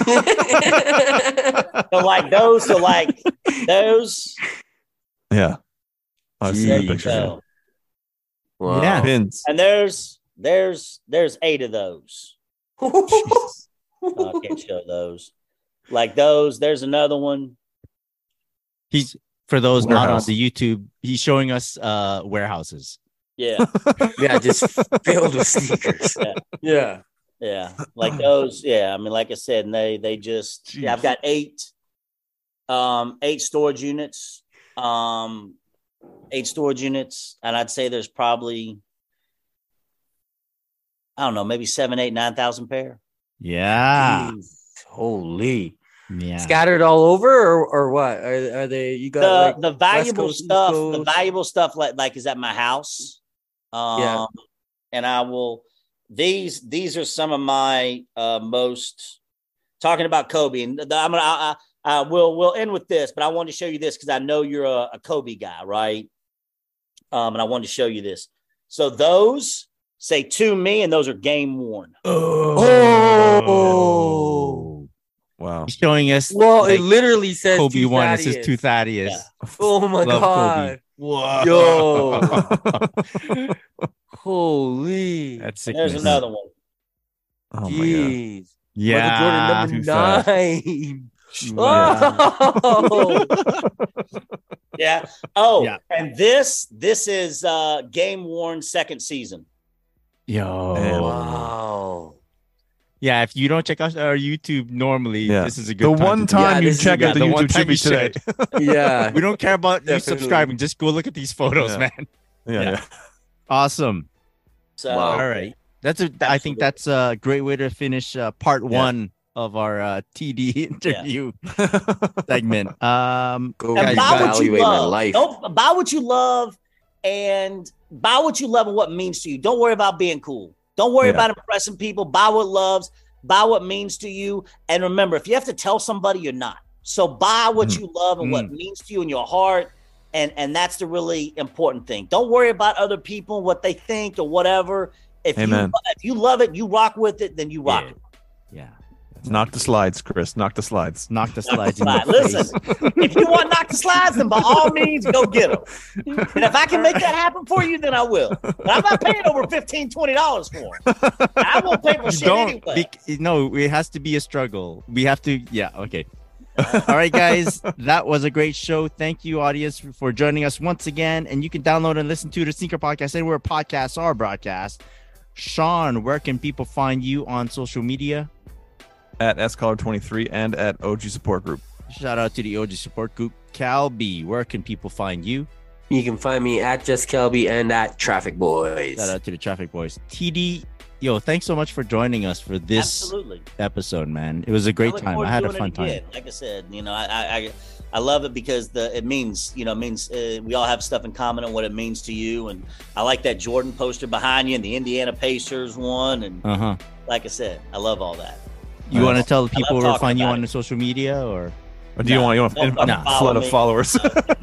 So like those. Yeah. I've seen the picture. Wow. Yeah. Pins. And there's 8 of those. I can't show those. Like those. There's another one. He's, for those not on the YouTube, he's showing us warehouses. Yeah. Yeah, just filled with sneakers. Yeah. Like those. Yeah. I mean, like I said, and they just, I've got 8 storage units. 8 storage units. And I'd say there's probably, I don't know, maybe 7, 8, 9,000 pair. Yeah. Jeez. Holy. Yeah. Scattered all over or what? Are they, you got the valuable stuff, the valuable stuff like is at my house. And I will, these are some of my most, talking about Kobe, and we'll end with this, but I wanted to show you this because I know you're a Kobe guy, right? And I wanted to show you this. So those say to me, and those are game worn. Oh. Wow. He's showing us. Well, like, it literally says Kobe 1. It says Thaddeus. to Thaddeus. Yeah. Oh my Love God. Kobe. Yo. Holy. That's sick. There's another one. Oh my God. Jeez. Yeah. Michael too Jordan fast. number 9. Oh. Yeah. Oh, Yeah. and this is game worn second season. Yo. Wow. Yeah, if you don't check out our YouTube normally, this is a good The time one to do time it. you this is check good. out the The one YouTube time should be you should. today. Yeah. We don't care about you Definitely. subscribing. Just go look at these photos, Yeah. man. Yeah. Awesome. So Wow. All right. I think that's a great way to finish part 1 of our TD interview segment. Go and guys, buy what you evaluate my love. life. Don't buy what you love, and buy what you love and what it means to you. Don't worry about being cool. Don't worry about impressing people. Buy what loves. Buy what means to you. And remember, if you have to tell somebody, you're not. So buy what you love and what means to you in your heart. And that's the really important thing. Don't worry about other people, what they think or whatever. If you love it, you rock with it, then you rock it. Yeah. Knock the slides, Chris. Knock the slides. Knock the slides. Listen, if you want to knock the slides, then by all means, go get them. And if I can make that happen for you, then I will. But I'm not paying over $15, $20 for them. I won't pay for shit anyway. No, it has to be a struggle. We have to. Yeah. Okay. All right, guys. That was a great show. Thank you, audience, for joining us once again. And you can download and listen to the Sneaker Podcast anywhere podcasts are broadcast. Sean, where can people find you on social media? At SCollar23 and at OG Support Group. Shout out to the OG Support Group. Calby, where can people find you? You can find me at Just Kelby and at Traffic Boys. Shout out to the Traffic Boys. TD, yo, thanks so much for joining us for this episode, man. It was a great time. I had a fun time. Like I said, I love it because it means we all have stuff in common and what it means to you. And I like that Jordan poster behind you and the Indiana Pacers one. And like I said, I love all that. You want to tell the people where to find you on the social media, or do you want a flood of followers?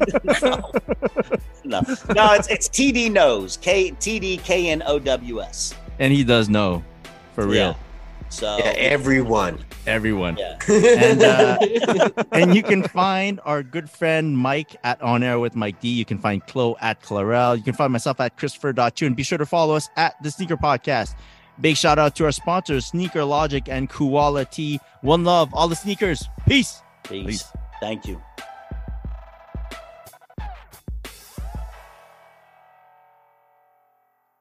No, it's TD Knows, TDKNOWS, and he does know, for real. So everyone. Yeah. And you can find our good friend Mike at On Air with Mike D. You can find Chloe at Clarell. You can find myself at Christopher.chu, and be sure to follow us at The Sneaker Podcast. Big shout out to our sponsors, Sneaker Logic and Koala Tea. One love, all the sneakers. Peace. Thank you.